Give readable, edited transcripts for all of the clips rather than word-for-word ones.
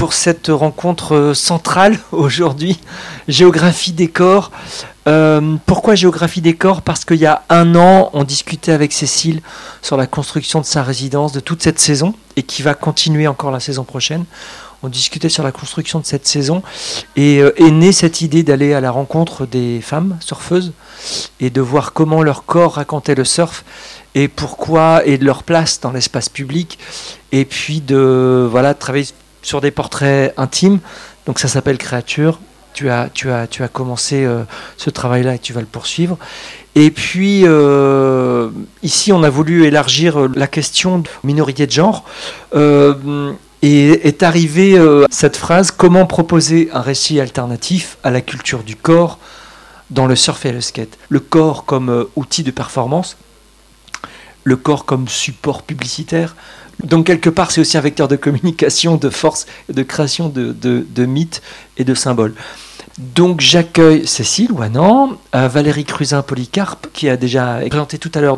pour cette rencontre centrale aujourd'hui, géographie des corps. Pourquoi géographie des corps ? Parce qu'il y a un an, on discutait avec Cécile sur la construction de sa résidence de toute cette saison et qui va continuer encore la saison prochaine. On discutait sur la construction de cette saison et est née cette idée d'aller à la rencontre des femmes surfeuses et de voir comment leur corps racontait le surf et pourquoi et de leur place dans l'espace public et puis de travailler sur des portraits intimes. Donc ça s'appelle Créature. Tu as commencé ce travail-là et tu vas le poursuivre. Et puis ici on a voulu élargir la question de minorité de genre. Et est arrivée cette phrase: comment proposer un récit alternatif à la culture du corps dans le surf et le skate. Le corps comme outil de performance, le corps comme support publicitaire. Donc quelque part c'est aussi un vecteur de communication, de force, de création de mythes et de symboles. Donc j'accueille Cécile Ouanan, Valérie Cruzin-Polycarpe qui a déjà présenté tout à l'heure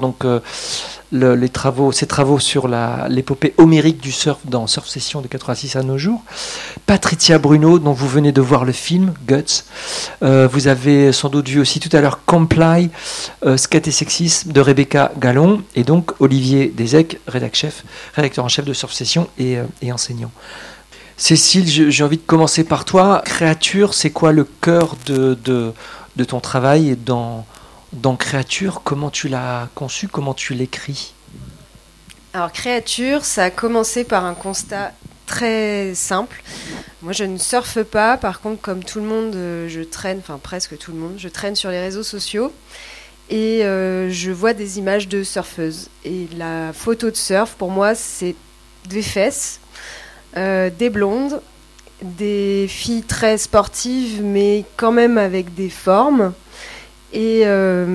ses travaux sur l'épopée homérique du surf dans Surf Session de 86 à nos jours. Patricia Bruno, dont vous venez de voir le film Guts. Vous avez sans doute vu aussi tout à l'heure Comply, Skate et Sexisme de Rebecca Gallon, et donc Olivier Desec, rédacteur en chef de Surf Session et enseignant. Cécile, j'ai envie de commencer par toi. Créature, c'est quoi le cœur de ton travail et dans Créature, comment tu l'as conçu, comment tu l'écris ? Alors Créature, ça a commencé par un constat très simple. Moi je ne surfe pas, par contre comme tout le monde, je traîne, enfin presque tout le monde, je traîne sur les réseaux sociaux et je vois des images de surfeuses. Et la photo de surf, pour moi, c'est des fesses, des blondes, des filles très sportives mais quand même avec des formes. Et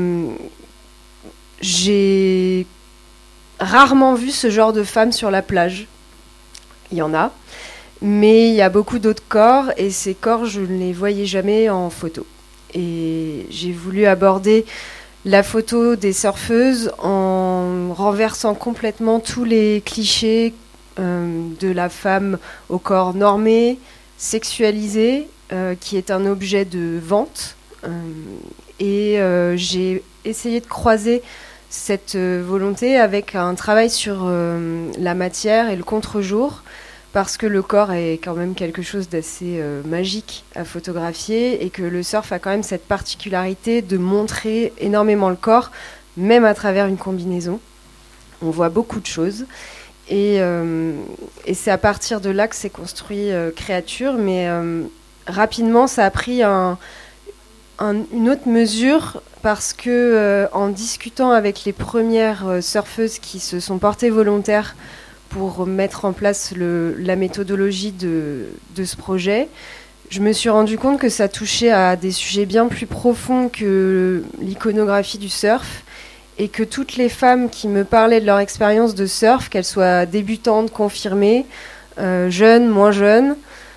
j'ai rarement vu ce genre de femmes sur la plage. Il y en a, mais il y a beaucoup d'autres corps, et ces corps, je ne les voyais jamais en photo. Et j'ai voulu aborder la photo des surfeuses en renversant complètement tous les clichés de la femme au corps normé, sexualisé, qui est un objet de vente. Et j'ai essayé de croiser cette volonté avec un travail sur la matière et le contre-jour, parce que le corps est quand même quelque chose d'assez magique à photographier, et que le surf a quand même cette particularité de montrer énormément le corps, même à travers une combinaison. On voit beaucoup de choses. Et c'est à partir de là que s'est construit Créature, mais rapidement ça a pris une autre mesure, parce que en discutant avec les premières surfeuses qui se sont portées volontaires pour mettre en place la méthodologie de ce projet, je me suis rendu compte que ça touchait à des sujets bien plus profonds que l'iconographie du surf, et que toutes les femmes qui me parlaient de leur expérience de surf, qu'elles soient débutantes, confirmées, jeunes, moins jeunes,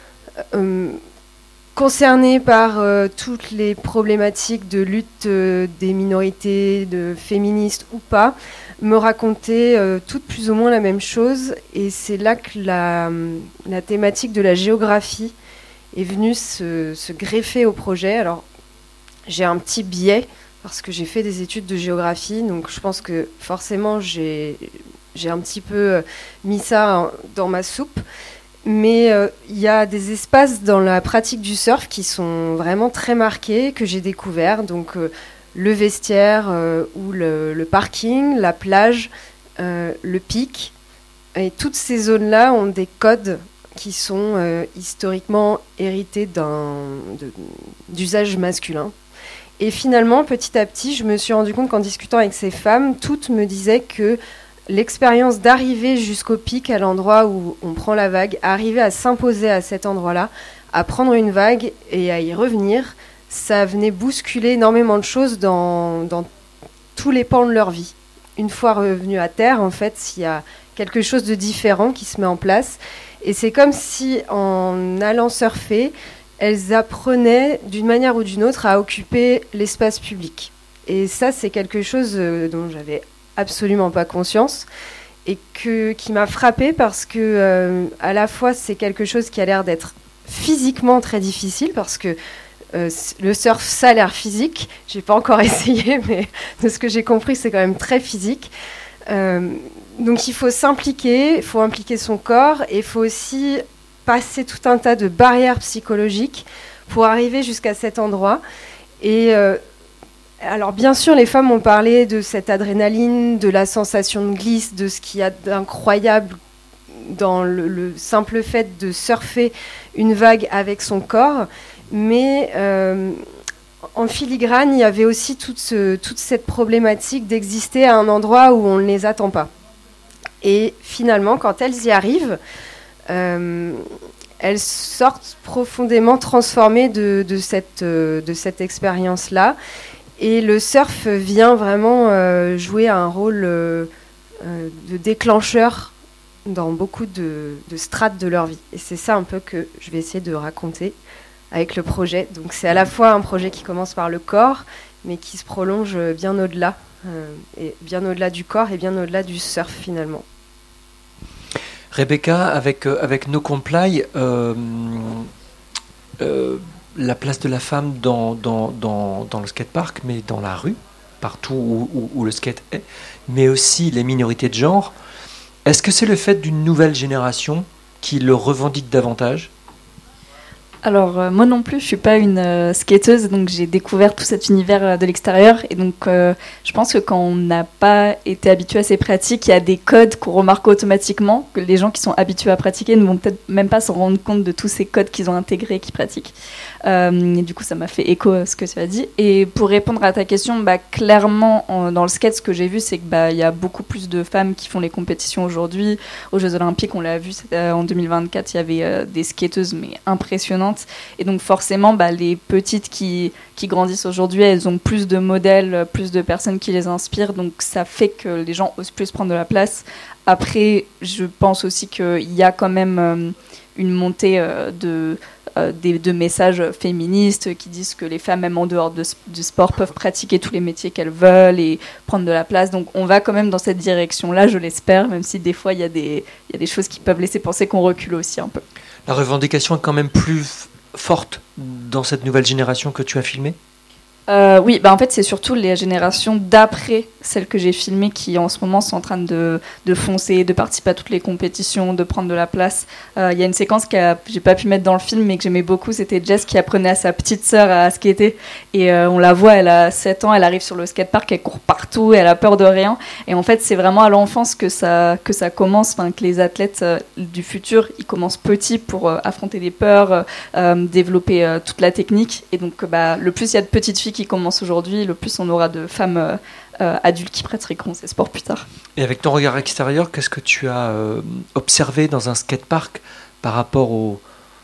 concernées par toutes les problématiques de lutte des minorités, de féministes ou pas, me racontaient toutes plus ou moins la même chose. Et c'est là que la thématique de la géographie est venue se greffer au projet. Alors, j'ai un petit biais, parce que j'ai fait des études de géographie, donc je pense que forcément j'ai un petit peu mis ça dans ma soupe. Mais il y a des espaces dans la pratique du surf qui sont vraiment très marqués, que j'ai découvert. Donc le vestiaire ou le parking, la plage, le pic. Et toutes ces zones-là ont des codes qui sont historiquement hérités d'usages masculins. Et finalement, petit à petit, je me suis rendu compte qu'en discutant avec ces femmes, toutes me disaient que l'expérience d'arriver jusqu'au pic, à l'endroit où on prend la vague, arriver à s'imposer à cet endroit-là, à prendre une vague et à y revenir, ça venait bousculer énormément de choses dans tous les pans de leur vie. Une fois revenu à terre, en fait, il y a quelque chose de différent qui se met en place. Et c'est comme si, en allant surfer, elles apprenaient d'une manière ou d'une autre à occuper l'espace public. Et ça, c'est quelque chose dont j'avais absolument pas conscience. et qui m'a frappée parce que à la fois c'est quelque chose qui a l'air d'être physiquement très difficile parce que le surf ça a l'air physique. J'ai pas encore essayé, mais de ce que j'ai compris c'est quand même très physique. Donc il faut s'impliquer, il faut impliquer son corps et il faut aussi passer tout un tas de barrières psychologiques pour arriver jusqu'à cet endroit. Et alors bien sûr, les femmes ont parlé de cette adrénaline, de la sensation de glisse, de ce qu'il y a d'incroyable dans le simple fait de surfer une vague avec son corps. Mais en filigrane, il y avait aussi toute cette problématique d'exister à un endroit où on ne les attend pas. Et finalement, quand elles y arrivent, elles sortent profondément transformées de cette expérience-là. Et le surf vient vraiment jouer un rôle de déclencheur dans beaucoup de strates de leur vie. Et c'est ça un peu que je vais essayer de raconter avec le projet. Donc c'est à la fois un projet qui commence par le corps, mais qui se prolonge bien au-delà, et bien au-delà du corps et bien au-delà du surf finalement. Rebecca, avec No Comply, la place de la femme dans le skatepark, mais dans la rue, partout où le skate est, mais aussi les minorités de genre, est-ce que c'est le fait d'une nouvelle génération qui le revendique davantage ? Alors, moi non plus, je suis pas une skateuse, donc j'ai découvert tout cet univers de l'extérieur. Et donc, je pense que quand on n'a pas été habitué à ces pratiques, il y a des codes qu'on remarque automatiquement, que les gens qui sont habitués à pratiquer ne vont peut-être même pas se rendre compte de tous ces codes qu'ils ont intégrés et qu'ils pratiquent. Et du coup, ça m'a fait écho à ce que tu as dit. Et pour répondre à ta question, clairement, dans le skate, ce que j'ai vu, c'est que y a beaucoup plus de femmes qui font les compétitions aujourd'hui. Aux Jeux Olympiques, on l'a vu, en 2024, il y avait des skateuses, mais impressionnantes. Et donc forcément, les petites qui grandissent aujourd'hui, elles ont plus de modèles, plus de personnes qui les inspirent. Donc ça fait que les gens osent plus prendre de la place. Après, je pense aussi qu'il y a quand même une montée de messages féministes qui disent que les femmes, même en dehors du sport, peuvent pratiquer tous les métiers qu'elles veulent et prendre de la place. Donc on va quand même dans cette direction-là, je l'espère, même si des fois il y a des choses qui peuvent laisser penser qu'on recule aussi un peu. La revendication est quand même plus forte dans cette nouvelle génération que tu as filmée ? Oui, en fait, c'est surtout les générations d'après celles que j'ai filmées qui, en ce moment, sont en train de foncer, de participer à toutes les compétitions, de prendre de la place. Il y a une séquence que j'ai pas pu mettre dans le film, mais que j'aimais beaucoup. C'était Jess qui apprenait à sa petite sœur à skater. Et on la voit, elle a 7 ans, elle arrive sur le skatepark, elle court partout, elle a peur de rien. Et en fait, c'est vraiment à l'enfance que ça commence, que les athlètes du futur, ils commencent petits pour affronter des peurs, développer toute la technique. Et donc, le plus il y a de petites filles qui commencent aujourd'hui, le plus on aura de femmes adultes qui pratiqueront ces sports plus tard. Et avec ton regard extérieur, qu'est-ce que tu as observé dans un skatepark par rapport au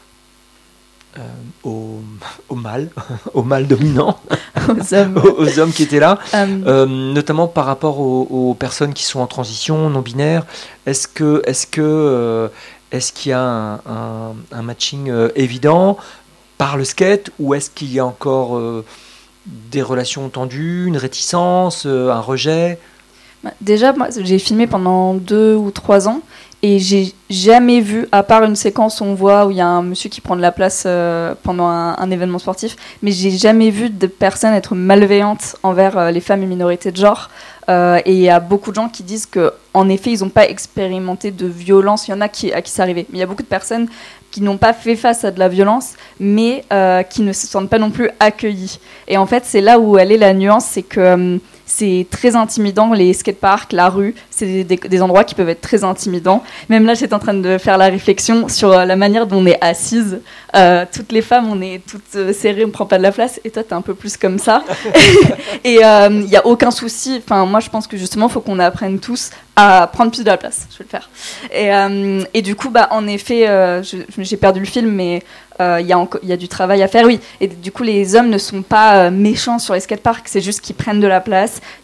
mâle, au mâle dominant, aux hommes qui étaient là, notamment par rapport aux personnes qui sont en transition, non-binaires. Est-ce qu'il y a un matching évident par le skate, ou est-ce qu'il y a encore des relations tendues, une réticence, un rejet ? Déjà, moi, j'ai filmé pendant 2 ou 3 ans et j'ai jamais vu, à part une séquence où on voit où il y a un monsieur qui prend de la place pendant un événement sportif, mais j'ai jamais vu de personnes être malveillantes envers les femmes et minorités de genre. Et il y a beaucoup de gens qui disent qu'en effet, ils n'ont pas expérimenté de violence. Il y en a à qui c'est arrivé. Mais il y a beaucoup de personnes qui n'ont pas fait face à de la violence, mais qui ne se sentent pas non plus accueillies. Et en fait, c'est là où elle est la nuance, c'est que c'est très intimidant, les skateparks, la rue, c'est des endroits qui peuvent être très intimidants. Même là, j'étais en train de faire la réflexion sur la manière dont on est assise. Toutes les femmes, on est toutes serrées, on ne prend pas de la place, et toi, t'es un peu plus comme ça. Et il n'y a aucun souci. Enfin, moi, je pense que justement, il faut qu'on apprenne tous à prendre plus de la place. Je vais le faire. Et du coup, en effet, j'ai perdu le film, mais il y a du travail à faire, oui. Et du coup, les hommes ne sont pas méchants sur les skateparks, c'est juste qu'ils prennent de la place, ils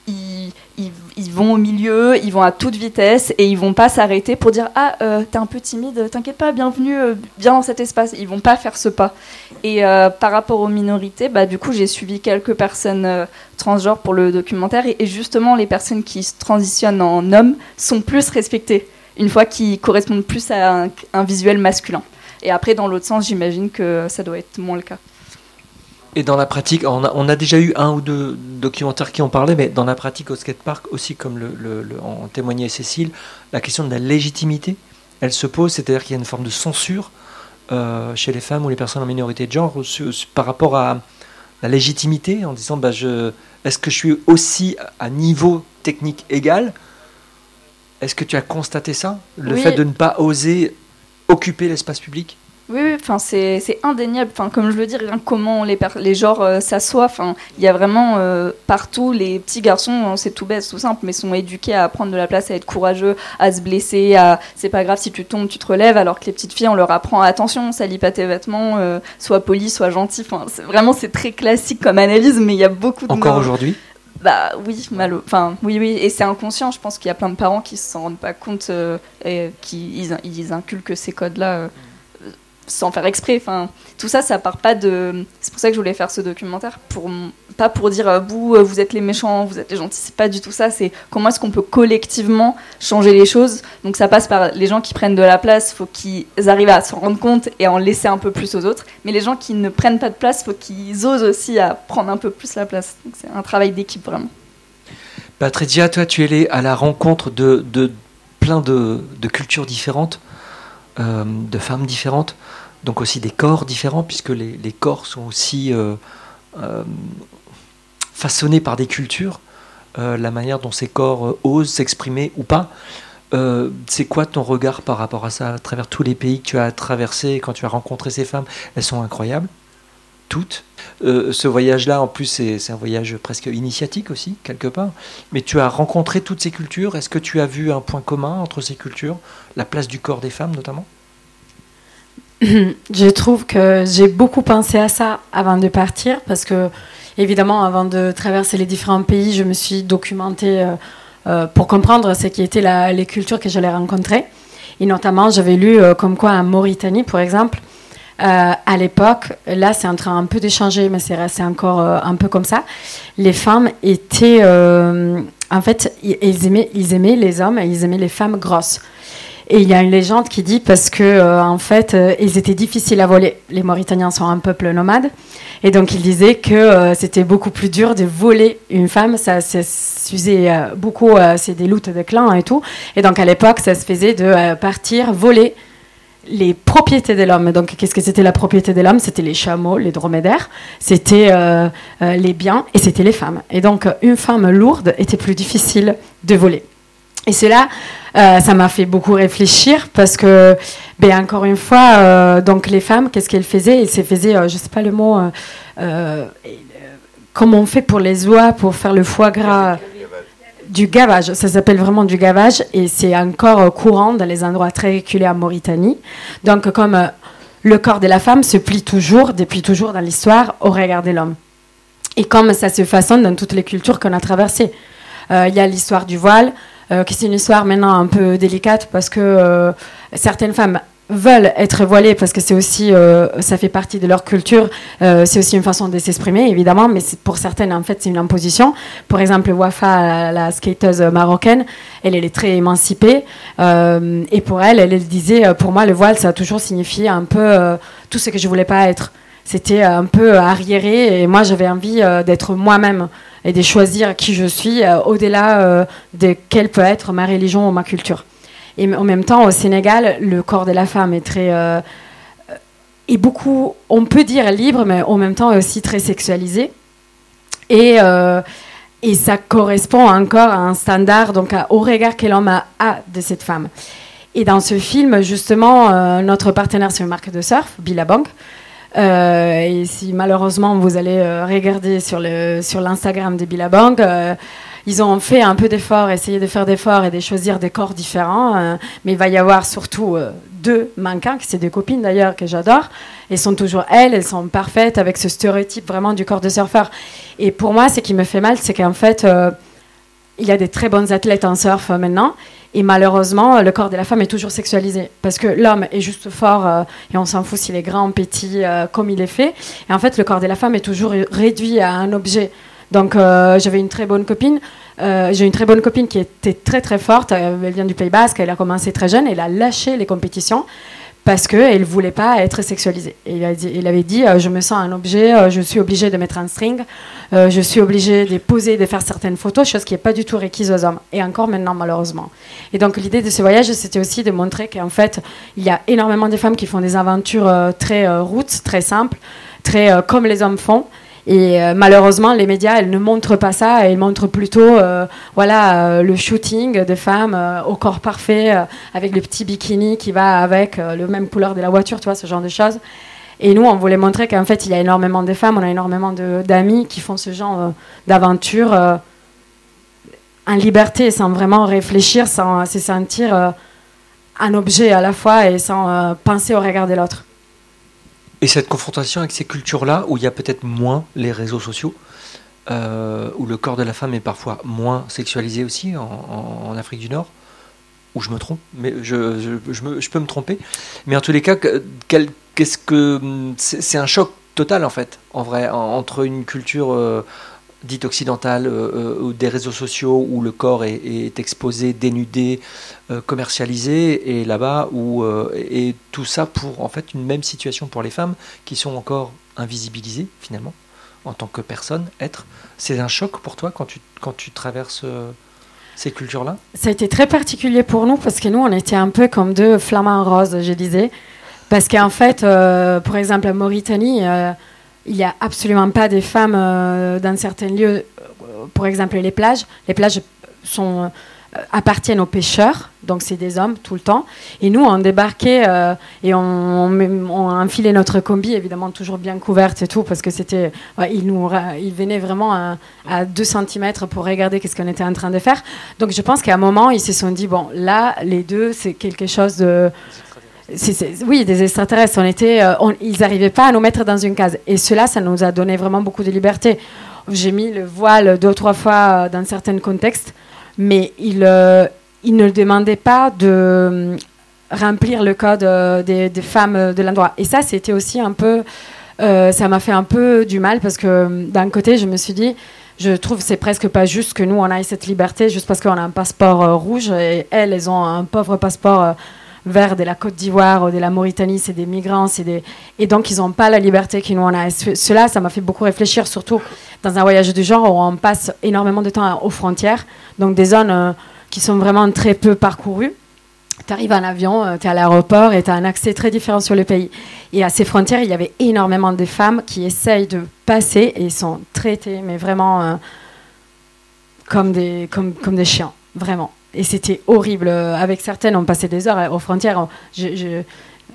ils vont au milieu, ils vont à toute vitesse et ils vont pas s'arrêter pour dire t'es un peu timide, t'inquiète pas, bienvenue, viens dans cet espace. Ils vont pas faire ce pas. Et par rapport aux minorités, du coup j'ai suivi quelques personnes transgenres pour le documentaire et justement les personnes qui se transitionnent en hommes sont plus respectées une fois qu'ils correspondent plus à un visuel masculin. Et après dans l'autre sens, j'imagine que ça doit être moins le cas. Et dans la pratique, on a déjà eu 1 ou 2 documentaires qui en parlaient, mais dans la pratique au skatepark aussi, comme en témoignait Cécile, la question de la légitimité, elle se pose, c'est-à-dire qu'il y a une forme de censure chez les femmes ou les personnes en minorité de genre par rapport à la légitimité, en disant est-ce que je suis aussi à niveau technique égal ? Est-ce que tu as constaté ça ? Le fait de ne pas oser occuper l'espace public ? Oui, c'est indéniable. Comme je le dis, rien que comment les genres s'assoient. Il y a vraiment partout, les petits garçons, c'est tout bête, tout simple, mais sont éduqués à prendre de la place, à être courageux, à se blesser, c'est pas grave si tu tombes, tu te relèves, alors que les petites filles, on leur apprend attention, salis pas tes vêtements, sois poli, sois gentil. C'est très classique comme analyse, mais il y a beaucoup de Encore aujourd'hui ? Oui, oui, et c'est inconscient. Je pense qu'il y a plein de parents qui s'en rendent pas compte et ils inculquent ces codes-là. Sans faire exprès, tout ça part pas de... C'est pour ça que je voulais faire ce documentaire, pas pour dire vous êtes les méchants, vous êtes les gentils, c'est pas du tout ça, c'est comment est-ce qu'on peut collectivement changer les choses. Donc ça passe par les gens qui prennent de la place, faut qu'ils arrivent à s'en rendre compte et à en laisser un peu plus aux autres, mais les gens qui ne prennent pas de place, faut qu'ils osent aussi à prendre un peu plus la place. Donc c'est un travail d'équipe vraiment. Patricia, toi tu es allée à la rencontre de plein de cultures différentes, de femmes différentes, donc aussi des corps différents, puisque les corps sont aussi façonnés par des cultures, la manière dont ces corps osent s'exprimer ou pas. C'est quoi ton regard par rapport à ça, à travers tous les pays que tu as traversés, quand tu as rencontré ces femmes? Elles sont incroyables, toutes. Ce voyage-là, en plus, c'est un voyage presque initiatique aussi, quelque part. Mais tu as rencontré toutes ces cultures. Est-ce que tu as vu un point commun entre ces cultures, la place du corps des femmes notamment? Je trouve que j'ai beaucoup pensé à ça avant de partir, parce que, évidemment, avant de traverser les différents pays, je me suis documentée pour comprendre ce qui étaient les cultures que j'allais rencontrer. Et notamment, j'avais lu comme quoi en Mauritanie, par exemple, à l'époque, là c'est en train un peu d'échanger, mais c'est resté encore un peu comme ça, les femmes étaient... en fait, ils aimaient les hommes et ils aimaient les femmes grosses. Et il y a une légende qui dit parce que en fait, ils étaient difficiles à voler. Les Mauritaniens sont un peuple nomade, et donc ils disaient que c'était beaucoup plus dur de voler une femme. Ça s'usait beaucoup, c'est des luttes de clans et tout. Et donc à l'époque, ça se faisait de partir voler les propriétés de l'homme. Donc qu'est-ce que c'était la propriété de l'homme? C'était les chameaux, les dromadaires, c'était les biens, et c'était les femmes. Et donc une femme lourde était plus difficile de voler. Et c'est là, ça m'a fait beaucoup réfléchir, parce que, encore une fois, donc les femmes, qu'est-ce qu'elles faisaient? Elles se faisaient, je sais pas le mot, comment on fait pour les oies, pour faire le foie gras? Du gavage, ça s'appelle vraiment du gavage, et c'est encore courant dans les endroits très reculés en Mauritanie. Donc comme le corps de la femme se plie toujours, depuis toujours dans l'histoire, au regard de l'homme. Et comme ça se façonne dans toutes les cultures qu'on a traversées. Il y a l'histoire du voile, qui c'est une histoire maintenant un peu délicate, parce que certaines femmes veulent être voilées parce que c'est aussi, ça fait partie de leur culture, c'est aussi une façon de s'exprimer évidemment, mais pour certaines en fait c'est une imposition. Par exemple Wafa, la skateuse marocaine, elle est très émancipée, et pour elle disait, pour moi le voile ça a toujours signifié un peu tout ce que je voulais pas être. C'était un peu arriéré, et moi j'avais envie d'être moi-même et de choisir qui je suis, au-delà de quelle peut être ma religion ou ma culture. Et en même temps, au Sénégal, le corps de la femme est très... est beaucoup, on peut dire libre, mais en même temps est aussi très sexualisé. Et ça correspond encore à un standard, donc au regard que l'homme a de cette femme. Et dans ce film, justement, notre partenaire, c'est une marque de surf, Billabong. Et si malheureusement vous allez regarder sur l'Instagram de Billabong, ils ont fait un peu d'efforts, essayé de faire d'efforts et de choisir des corps différents, mais il va y avoir surtout 2 mannequins, qui c'est des copines d'ailleurs que j'adore. Elles sont toujours elles sont parfaites avec ce stéréotype vraiment du corps de surfeur. Et pour moi, ce qui me fait mal, c'est qu'en fait, il y a des très bonnes athlètes en surf maintenant. Et malheureusement, le corps de la femme est toujours sexualisé. Parce que l'homme est juste fort et on s'en fout s'il est grand, petit, comme il est fait. Et en fait, le corps de la femme est toujours réduit à un objet. Donc, j'avais une très bonne copine. J'ai une très bonne copine qui était très, très forte. Elle vient du Pays Basque. Elle a commencé très jeune. Elle a lâché les compétitions parce qu'elle ne voulait pas être sexualisée. Et il avait dit, je me sens un objet, je suis obligée de mettre un string, je suis obligée de poser, de faire certaines photos, chose qui n'est pas du tout requise aux hommes. Et encore maintenant, malheureusement. Et donc, l'idée de ce voyage, c'était aussi de montrer qu'en fait, il y a énormément de femmes qui font des aventures très routes, très simples, très comme les hommes font. Et malheureusement, les médias, elles ne montrent pas ça. Elles montrent plutôt le shooting de femmes au corps parfait, avec le petit bikini qui va avec le même couleur de la voiture, tu vois, ce genre de choses. Et nous, on voulait montrer qu'en fait, il y a énormément de femmes, on a énormément d'amis qui font ce genre d'aventure en liberté, sans vraiment réfléchir, sans se sentir un objet à la fois et sans penser au regard de l'autre. Et cette confrontation avec ces cultures-là, où il y a peut-être moins les réseaux sociaux, où le corps de la femme est parfois moins sexualisé aussi en Afrique du Nord, où je me trompe, mais je peux me tromper. Mais en tous les cas, c'est un choc total en fait, en vrai, entre une culture dite occidentale, ou des réseaux sociaux où le corps est exposé, dénudé, commercialisé, et là-bas et tout ça pour en fait une même situation pour les femmes qui sont encore invisibilisées finalement en tant que personne, être. C'est un choc pour toi quand tu traverses ces cultures-là? Ça a été très particulier pour nous parce que nous on était un peu comme deux flamants roses, je disais, parce qu'en fait, par exemple en Mauritanie, il n'y a absolument pas des femmes dans certains lieux. Par exemple, les plages appartiennent aux pêcheurs, donc c'est des hommes tout le temps. Et nous, on débarquait et on enfilait notre combi, évidemment toujours bien couverte et tout, parce que c'était, ils venaient vraiment à 2 cm pour regarder qu'est-ce qu'on était en train de faire. Donc je pense qu'à un moment, ils se sont dit, bon, là, les deux, c'est quelque chose de... Oui, des extraterrestres. Ils n'arrivaient pas à nous mettre dans une case. Et cela, ça nous a donné vraiment beaucoup de liberté. J'ai mis le voile 2 ou 3 fois dans certains contextes, mais ils ne demandaient pas de remplir le code des femmes de l'endroit. Et ça, c'était aussi un peu... ça m'a fait un peu du mal parce que d'un côté, je me suis dit... Je trouve que c'est presque pas juste que nous, on ait cette liberté juste parce qu'on a un passeport rouge et elles ont un pauvre passeport... vert de la Côte d'Ivoire ou de la Mauritanie, c'est des migrants, et donc ils n'ont pas la liberté que nous on a. Cela, ça m'a fait beaucoup réfléchir, surtout dans un voyage du genre où on passe énormément de temps aux frontières, donc des zones qui sont vraiment très peu parcourues. Tu arrives en avion, tu es à l'aéroport et tu as un accès très différent sur le pays. Et à ces frontières, il y avait énormément de femmes qui essayent de passer et sont traitées, mais vraiment comme des chiens, vraiment. Et c'était horrible. Avec certaines, on passait des heures aux frontières. J'ai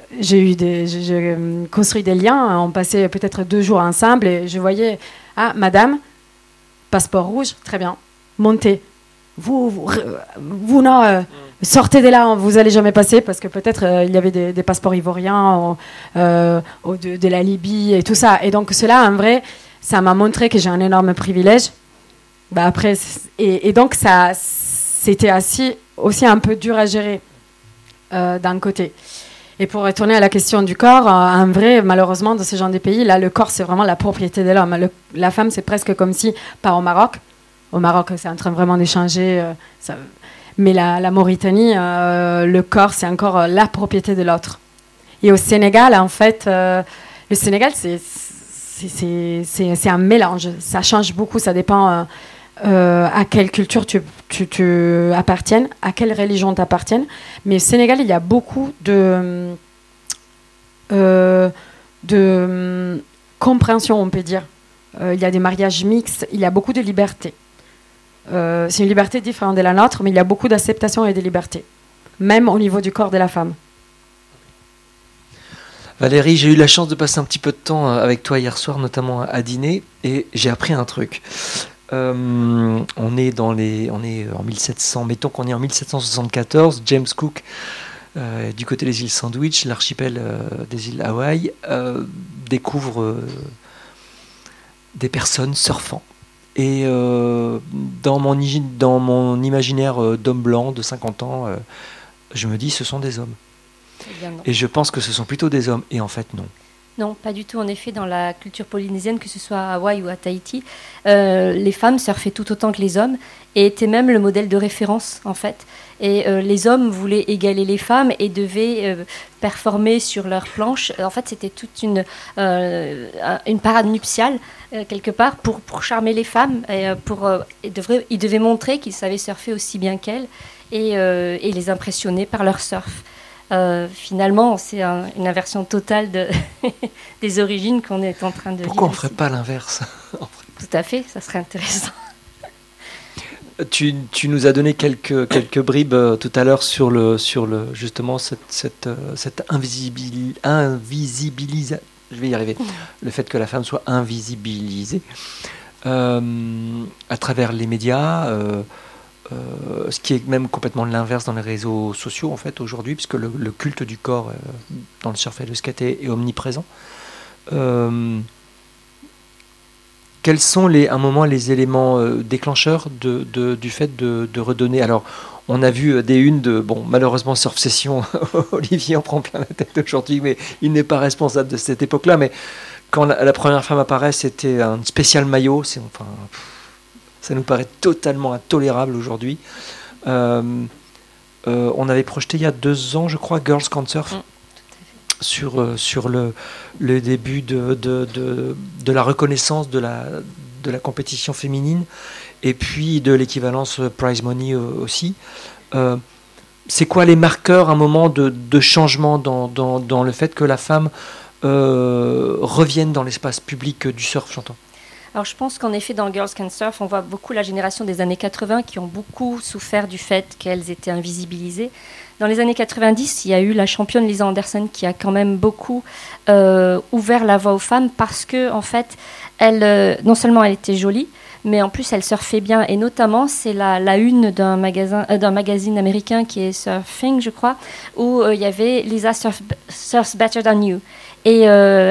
construit des liens. On passait peut-être 2 jours ensemble et je voyais, ah, madame, passeport rouge, très bien, montez. Vous non, sortez de là, vous n'allez jamais passer parce que peut-être il y avait des passeports ivoiriens de la Libye et tout ça. Et donc cela, en vrai, ça m'a montré que j'ai un énorme privilège. Après, et donc ça... C'était aussi un peu dur à gérer d'un côté. Et pour retourner à la question du corps, en vrai, malheureusement, dans ce genre de pays, là, le corps, c'est vraiment la propriété de l'homme. La femme, c'est presque comme si, pas au Maroc. Au Maroc, c'est en train vraiment d'échanger. Mais la Mauritanie, le corps, c'est encore la propriété de l'autre. Et au Sénégal, en fait, le Sénégal, c'est un mélange. Ça change beaucoup, ça dépend... à quelle culture tu appartiennes, à quelle religion tu appartiennes. Mais au Sénégal, il y a beaucoup de compréhension, on peut dire. Il y a des mariages mixtes, il y a beaucoup de liberté. C'est une liberté différente de la nôtre, mais il y a beaucoup d'acceptation et de liberté, même au niveau du corps de la femme. Valérie, j'ai eu la chance de passer un petit peu de temps avec toi hier soir, notamment à dîner, et j'ai appris un truc. On est en 1700, mettons qu'on est en 1774, James Cook, du côté des îles Sandwich, l'archipel des îles Hawaï, découvre des personnes surfant. Et dans mon imaginaire d'homme blanc de 50 ans, je me dis ce sont des hommes. Et je pense que ce sont plutôt des hommes. Et en fait, non. Non, pas du tout. En effet, dans la culture polynésienne, que ce soit à Hawaï ou à Tahiti, les femmes surfaient tout autant que les hommes et étaient même le modèle de référence, en fait. Et les hommes voulaient égaler les femmes et devaient performer sur leur planche. En fait, c'était toute une parade nuptiale, quelque part, pour charmer les femmes. Ils devaient montrer qu'ils savaient surfer aussi bien qu'elles et les impressionner par leur surf. Finalement, c'est une inversion totale des origines qu'on est en train de Pourquoi on ne vivre ferait ici. pas l'inverse? Tout à fait, ça serait intéressant. Tu nous as donné quelques bribes tout à l'heure sur justement cette invisibilisation. Je vais y arriver. Le fait que la femme soit invisibilisée à travers les médias. Ce qui est même complètement l'inverse dans les réseaux sociaux en fait aujourd'hui, puisque le culte du corps dans le surf et le skate est omniprésent. Quels sont à un moment les éléments déclencheurs du fait de redonner? Alors on a vu des unes malheureusement Surf Session, Olivier en prend plein la tête aujourd'hui, mais il n'est pas responsable de cette époque-là, mais quand la première femme apparaît, c'était un spécial maillot, ça nous paraît totalement intolérable aujourd'hui. On avait projeté il y a 2 ans, je crois, Girls Can Surf, sur le début de la reconnaissance de la compétition féminine et puis de l'équivalence prize money aussi. C'est quoi les marqueurs, un moment de changement dans le fait que la femme revienne dans l'espace public du surf, j'entends? Alors je pense qu'en effet dans Girls Can Surf, on voit beaucoup la génération des années 80 qui ont beaucoup souffert du fait qu'elles étaient invisibilisées. Dans les années 90, il y a eu la championne Lisa Anderson qui a quand même beaucoup ouvert la voie aux femmes parce que en fait, non seulement elle était jolie, mais en plus elle surfait bien. Et notamment, c'est la une d'un magazine américain qui est Surfing, je crois, où il y avait Lisa surfs better than you. Et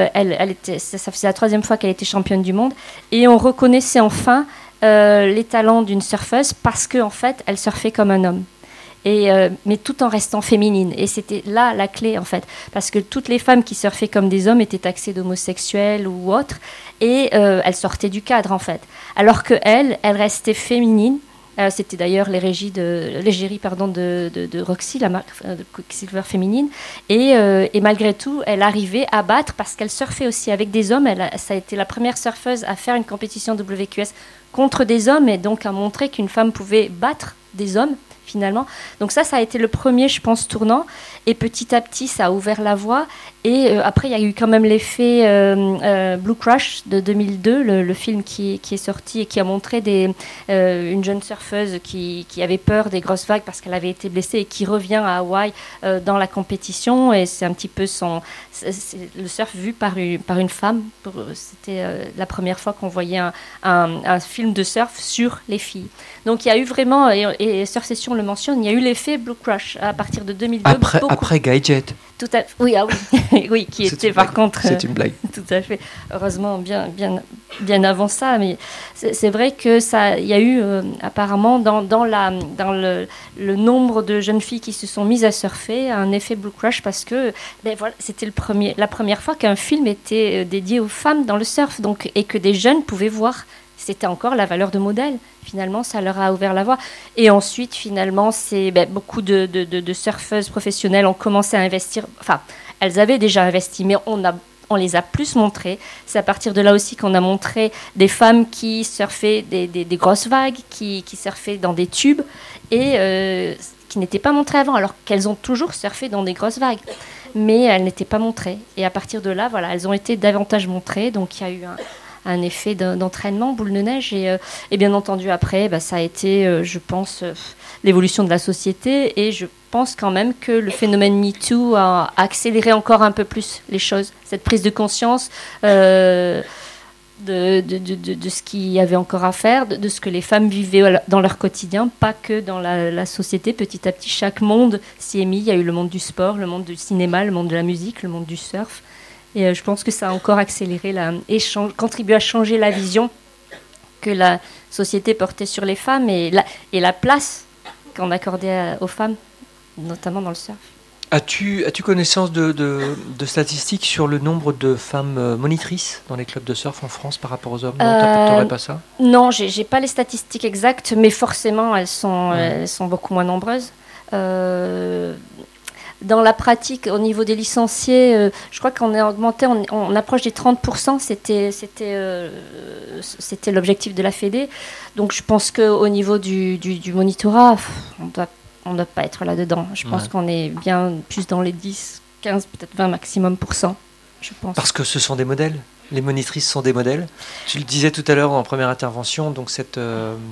ça faisait la 3e fois qu'elle était championne du monde. Et on reconnaissait enfin les talents d'une surfeuse parce qu'en fait, elle surfait comme un homme. Mais tout en restant féminine. Et c'était là la clé, en fait. Parce que toutes les femmes qui surfaient comme des hommes étaient taxées d'homosexuelles ou autres. Et elles sortaient du cadre, en fait. Alors qu'elle restait féminine. C'était d'ailleurs l'égérie de Roxy, la marque de Quicksilver féminine. Et malgré tout, elle arrivait à battre parce qu'elle surfait aussi avec des hommes. Ça a été la première surfeuse à faire une compétition WQS contre des hommes et donc à montrer qu'une femme pouvait battre des hommes, finalement. Donc ça a été le premier, je pense, tournant. Et petit à petit, ça a ouvert la voie. Et après, il y a eu quand même l'effet Blue Crush de 2002, le film qui est sorti et qui a montré une jeune surfeuse qui avait peur des grosses vagues parce qu'elle avait été blessée et qui revient à Hawaï dans la compétition. Et c'est un petit peu le surf vu par une femme. C'était la première fois qu'on voyait un film de surf sur les filles. Donc il y a eu vraiment, et Surf Session le mentionne, il y a eu l'effet Blue Crush à partir de 2002. Après Guy-Jet. Oui, oui, qui était par contre. C'est une blague. Tout à fait. Heureusement, bien avant ça, mais c'est vrai que il y a eu apparemment dans le nombre de jeunes filles qui se sont mises à surfer un effet Blue Crush parce que voilà, c'était la première fois qu'un film était dédié aux femmes dans le surf, donc et que des jeunes pouvaient voir. C'était encore la valeur de modèle. Finalement, ça leur a ouvert la voie. Et ensuite, finalement, beaucoup de surfeuses professionnelles ont commencé à investir. Enfin, elles avaient déjà investi, mais on les a plus montrées. C'est à partir de là aussi qu'on a montré des femmes qui surfaient des grosses vagues, qui surfaient dans des tubes, et qui n'étaient pas montrées avant, alors qu'elles ont toujours surfé dans des grosses vagues. Mais elles n'étaient pas montrées. Et à partir de là, voilà, elles ont été davantage montrées. Donc, il y a eu un effet d'entraînement, boule de neige. Et bien entendu, après, ça a été, je pense, l'évolution de la société. Et je pense quand même que le phénomène MeToo a accéléré encore un peu plus les choses. Cette prise de conscience de ce qu'il y avait encore à faire, de ce que les femmes vivaient dans leur quotidien, pas que dans la société. Petit à petit, chaque monde s'y est mis. Il y a eu le monde du sport, le monde du cinéma, le monde de la musique, le monde du surf. Et je pense que ça a encore accéléré, contribué à changer la vision que la société portait sur les femmes et la place qu'on accordait aux femmes, notamment dans le surf. As-tu connaissance de statistiques sur le nombre de femmes monitrices dans les clubs de surf en France par rapport aux hommes? Non, t'aurais pas ça? Non, j'ai pas les statistiques exactes, mais forcément elles sont beaucoup moins nombreuses. Dans la pratique, au niveau des licenciés, je crois qu'on est augmenté, on approche des 30%, c'était l'objectif de la Fédé. Donc je pense qu'au niveau du monitorat, on doit pas être là-dedans. Je pense qu'on est bien plus dans les 10, 15, peut-être 20 maximum %, je pense. Parce que ce sont des modèles. Les monitrices sont des modèles. Tu le disais tout à l'heure en première intervention, donc cette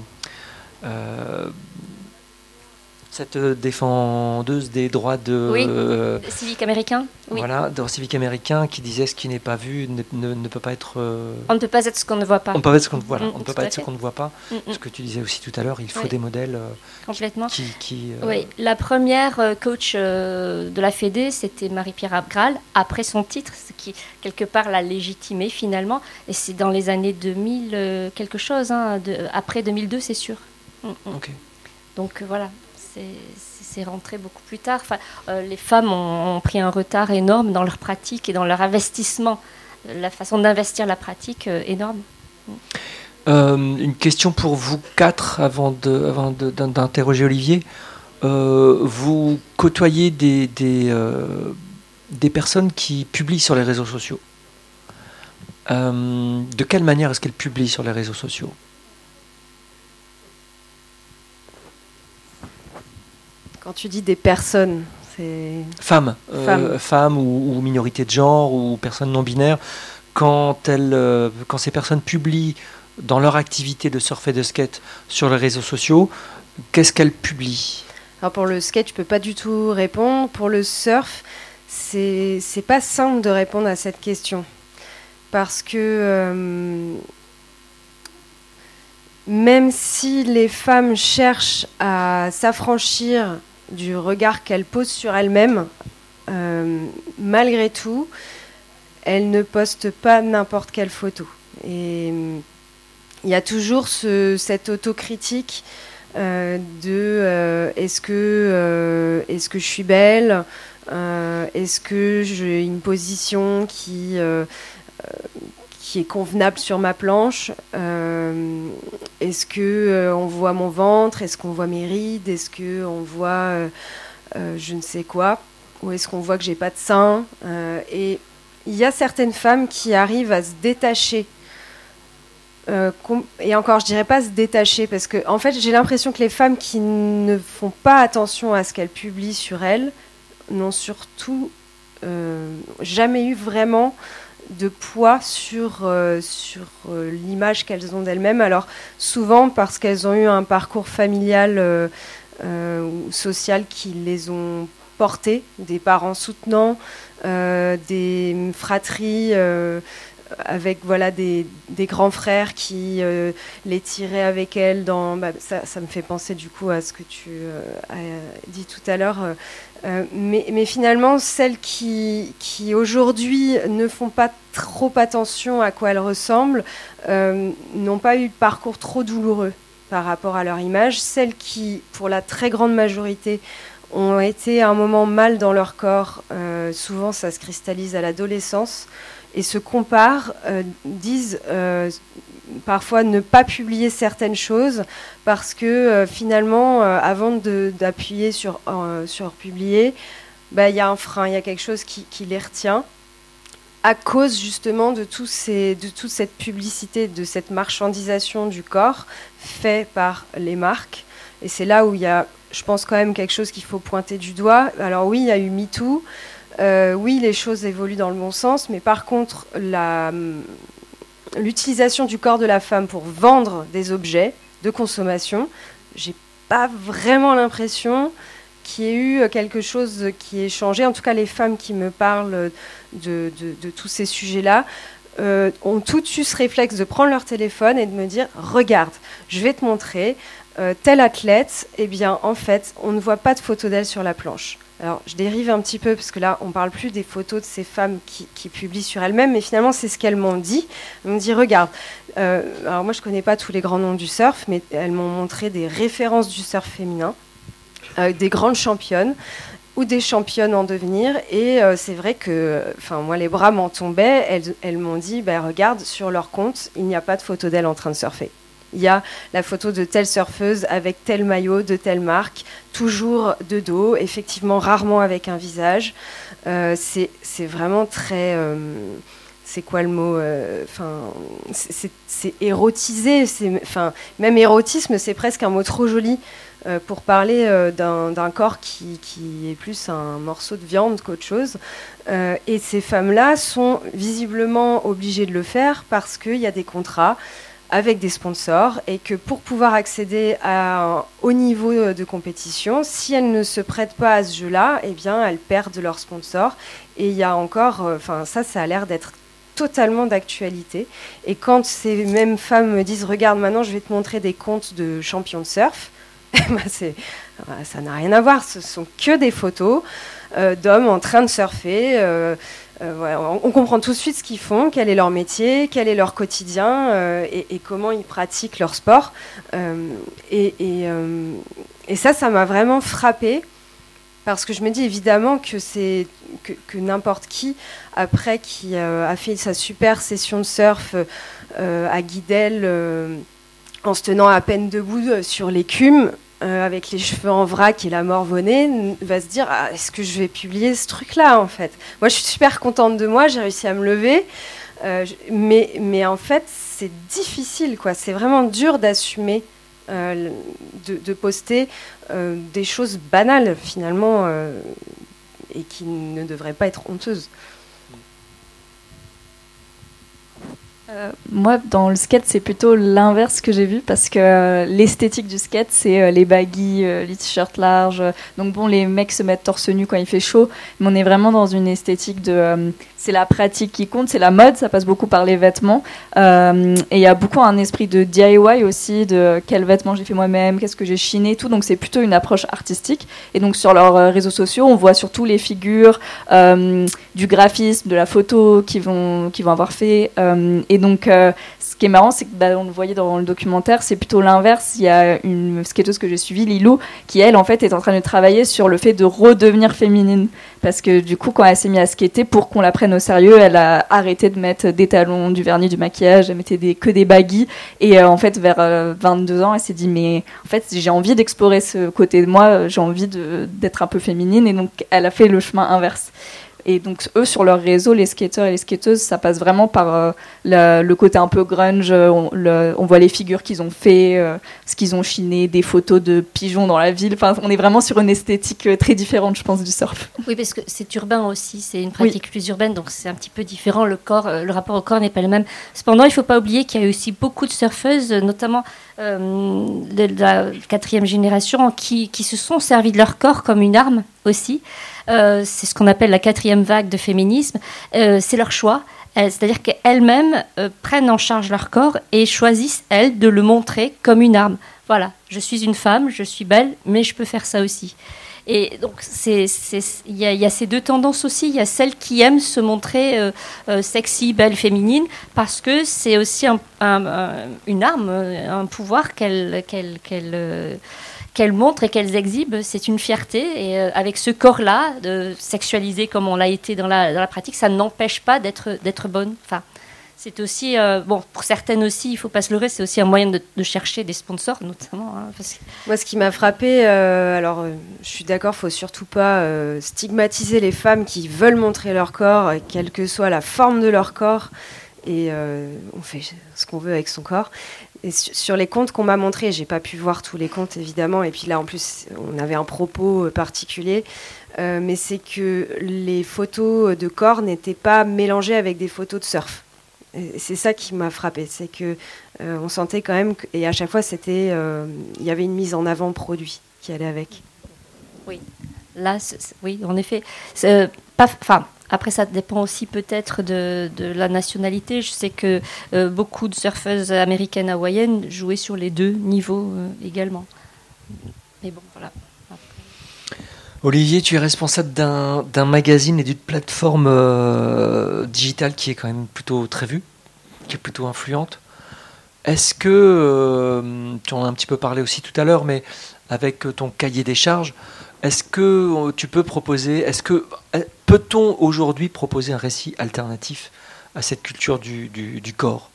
défendeuse des droits civiques américains. Oui. Voilà, droits civiques américains qui disait ce qui n'est pas vu ne peut pas être... On ne peut pas être ce qu'on ne voit pas. On ne peut pas être ce qu'on ne voit pas. Ce que tu disais aussi tout à l'heure, il faut des modèles complètement. Oui, la première coach de la Fédé, c'était Marie-Pierre Abgral, après son titre, ce qui, quelque part, l'a légitimé finalement. Et c'est dans les années 2000 quelque chose, après 2002, c'est sûr. Ok. Donc voilà. C'est rentré beaucoup plus tard. Les femmes ont pris un retard énorme dans leur pratique et dans leur investissement. La façon d'investir la pratique énorme. Une question pour vous quatre avant d'interroger Olivier. Vous côtoyez des personnes qui publient sur les réseaux sociaux. De quelle manière est-ce qu'elles publient sur les réseaux sociaux ? Quand tu dis des personnes, c'est... Femmes ou minorités de genre ou personnes non binaires, quand ces personnes publient dans leur activité de surf et de skate sur les réseaux sociaux, qu'est-ce qu'elles publient ? Alors pour le skate, je peux pas du tout répondre. Pour le surf, c'est pas simple de répondre à cette question. Parce que même si les femmes cherchent à s'affranchir du regard qu'elles posent sur elles-mêmes, malgré tout, elles ne postent pas n'importe quelle photo. Et il y a toujours cette autocritique de est-ce que je suis belle, est-ce que j'ai une position qui est convenable sur ma planche, est-ce que on voit mon ventre, est-ce qu'on voit mes rides, est-ce que on voit je ne sais quoi, ou est-ce qu'on voit que j'ai pas de sein, et il y a certaines femmes qui arrivent à se détacher, et encore je dirais pas se détacher, parce que en fait j'ai l'impression que les femmes qui ne font pas attention à ce qu'elles publient sur elles n'ont surtout jamais eu vraiment de poids sur l'image qu'elles ont d'elles-mêmes. Alors souvent parce qu'elles ont eu un parcours familial ou social qui les ont portées, des parents soutenants, des fratries avec des grands frères qui les tiraient avec elles ça me fait penser du coup à ce que tu as dit tout à l'heure, mais finalement celles qui aujourd'hui ne font pas trop attention à quoi elles ressemblent n'ont pas eu de parcours trop douloureux par rapport à leur image. Celles qui, pour la très grande majorité, ont été à un moment mal dans leur corps, souvent ça se cristallise à l'adolescence, et se comparent, disent parfois ne pas publier certaines choses parce que finalement, avant d'appuyer sur publier, il y a un frein, il y a quelque chose qui les retient à cause justement de toute cette publicité, de cette marchandisation du corps fait par les marques. Et c'est là où il y a, je pense, quand même quelque chose qu'il faut pointer du doigt. Alors oui, il y a eu MeToo. Oui, les choses évoluent dans le bon sens, mais par contre, l'utilisation du corps de la femme pour vendre des objets de consommation, j'ai pas vraiment l'impression qu'il y ait eu quelque chose qui ait changé. En tout cas, les femmes qui me parlent de tous ces sujets-là ont tout de suite ce réflexe de prendre leur téléphone et de me dire « Regarde, je vais te montrer, telle athlète, eh bien, en fait, on ne voit pas de photo d'elle sur la planche. » Alors, je dérive un petit peu, parce que là, on ne parle plus des photos de ces femmes qui publient sur elles-mêmes, mais finalement, c'est ce qu'elles m'ont dit. Elles m'ont dit, regarde, alors moi, je ne connais pas tous les grands noms du surf, mais elles m'ont montré des références du surf féminin, des grandes championnes, ou des championnes en devenir, et c'est vrai que, moi, les bras m'en tombaient. Elles m'ont dit, regarde, sur leur compte, il n'y a pas de photo d'elles en train de surfer. Il y a la photo de telle surfeuse avec tel maillot de telle marque, toujours de dos, effectivement rarement avec un visage. C'est vraiment très... c'est quoi le mot c'est érotisé. Même érotisme, c'est presque un mot trop joli pour parler d'un corps qui est plus un morceau de viande qu'autre chose. Et ces femmes-là sont visiblement obligées de le faire parce qu'il y a des contrats avec des sponsors, et que pour pouvoir accéder à un haut niveau de compétition, si elles ne se prêtent pas à ce jeu-là, eh bien, elles perdent leur sponsor. Et il y a encore... ça a l'air d'être totalement d'actualité. Et quand ces mêmes femmes me disent « Regarde, maintenant, je vais te montrer des comptes de champions de surf », ça n'a rien à voir. Ce sont que des photos d'hommes en train de surfer. On comprend tout de suite ce qu'ils font, quel est leur métier, quel est leur quotidien et comment ils pratiquent leur sport. Et ça m'a vraiment frappée, parce que je me dis évidemment que que n'importe qui, après, qui a fait sa super session de surf à Guidel, en se tenant à peine debout sur l'écume, avec les cheveux en vrac et la morvonnée, va se dire est-ce que je vais publier ce truc-là, en fait. Moi, je suis super contente de moi, j'ai réussi à me lever, mais en fait, c'est difficile, quoi. C'est vraiment dur d'assumer, de poster des choses banales, finalement, et qui ne devraient pas être honteuses. Moi, dans le skate, c'est plutôt l'inverse que j'ai vu, parce que l'esthétique du skate, c'est les baggy, les t-shirts larges. Donc bon, les mecs se mettent torse nu quand il fait chaud, mais on est vraiment dans une esthétique de... c'est la pratique qui compte, c'est la mode, ça passe beaucoup par les vêtements. Et il y a beaucoup un esprit de DIY aussi, de quels vêtements j'ai fait moi-même, qu'est-ce que j'ai chiné, tout. Donc c'est plutôt une approche artistique. Et donc sur leurs réseaux sociaux, on voit surtout les figures, du graphisme, de la photo qu'ils vont avoir fait. Et donc, ce qui est marrant, c'est que on le voyait dans le documentaire, c'est plutôt l'inverse. Il y a une skateuse que j'ai suivie, Lilou, qui elle, en fait, est en train de travailler sur le fait de redevenir féminine. Parce que du coup, quand elle s'est mise à skater, pour qu'on la prenne au sérieux, elle a arrêté de mettre des talons, du vernis, du maquillage, elle mettait que des baggy. Et en fait, vers 22 ans, elle s'est dit, mais en fait, j'ai envie d'explorer ce côté de moi, j'ai envie d'être un peu féminine. Et donc, elle a fait le chemin inverse. Et donc, eux, sur leur réseau, les skateurs et les skateuses, ça passe vraiment par le côté un peu grunge. On voit les figures qu'ils ont fait, ce qu'ils ont chiné, des photos de pigeons dans la ville. Enfin, on est vraiment sur une esthétique très différente, je pense, du surf. Oui, parce que c'est urbain aussi, c'est une pratique plus urbaine, donc c'est un petit peu différent. Le rapport au corps n'est pas le même. Cependant, il ne faut pas oublier qu'il y a aussi beaucoup de surfeuses, notamment de la 4e génération, qui se sont servis de leur corps comme une arme aussi. C'est ce qu'on appelle la 4e vague de féminisme. C'est leur choix. C'est-à-dire qu'elles-mêmes prennent en charge leur corps et choisissent, elles, de le montrer comme une arme. Voilà, je suis une femme, je suis belle, mais je peux faire ça aussi. Et donc, il y a ces deux tendances aussi. Il y a celles qui aiment se montrer sexy, belle, féminine, parce que c'est aussi une arme, un pouvoir qu'elles montrent et qu'elles exhibent. C'est une fierté. Et avec ce corps-là, sexualisé comme on l'a été dans la pratique, ça n'empêche pas d'être bonne. Enfin, c'est aussi, pour certaines aussi, il ne faut pas se leurrer, c'est aussi un moyen de chercher des sponsors, notamment. Parce que... Moi, ce qui m'a frappée, je suis d'accord, il ne faut surtout pas stigmatiser les femmes qui veulent montrer leur corps, quelle que soit la forme de leur corps, et on fait ce qu'on veut avec son corps. Et sur les comptes qu'on m'a montrés, j'ai pas pu voir tous les comptes évidemment, et puis là en plus on avait un propos particulier, mais c'est que les photos de corps n'étaient pas mélangées avec des photos de surf. Et c'est ça qui m'a frappée, c'est que on sentait quand même et à chaque fois c'était, il y avait une mise en avant produit qui allait avec. Oui, là, oui, en effet, après, ça dépend aussi peut-être de la nationalité. Je sais que beaucoup de surfeuses américaines hawaïennes jouaient sur les deux niveaux également. Mais bon, voilà. Olivier, tu es responsable d'un magazine et d'une plateforme digitale qui est quand même plutôt très vue, qui est plutôt influente. Est-ce que, tu en as un petit peu parlé aussi tout à l'heure, mais avec ton cahier des charges, est-ce que tu peux proposer, peut-on aujourd'hui proposer un récit alternatif à cette culture du corps?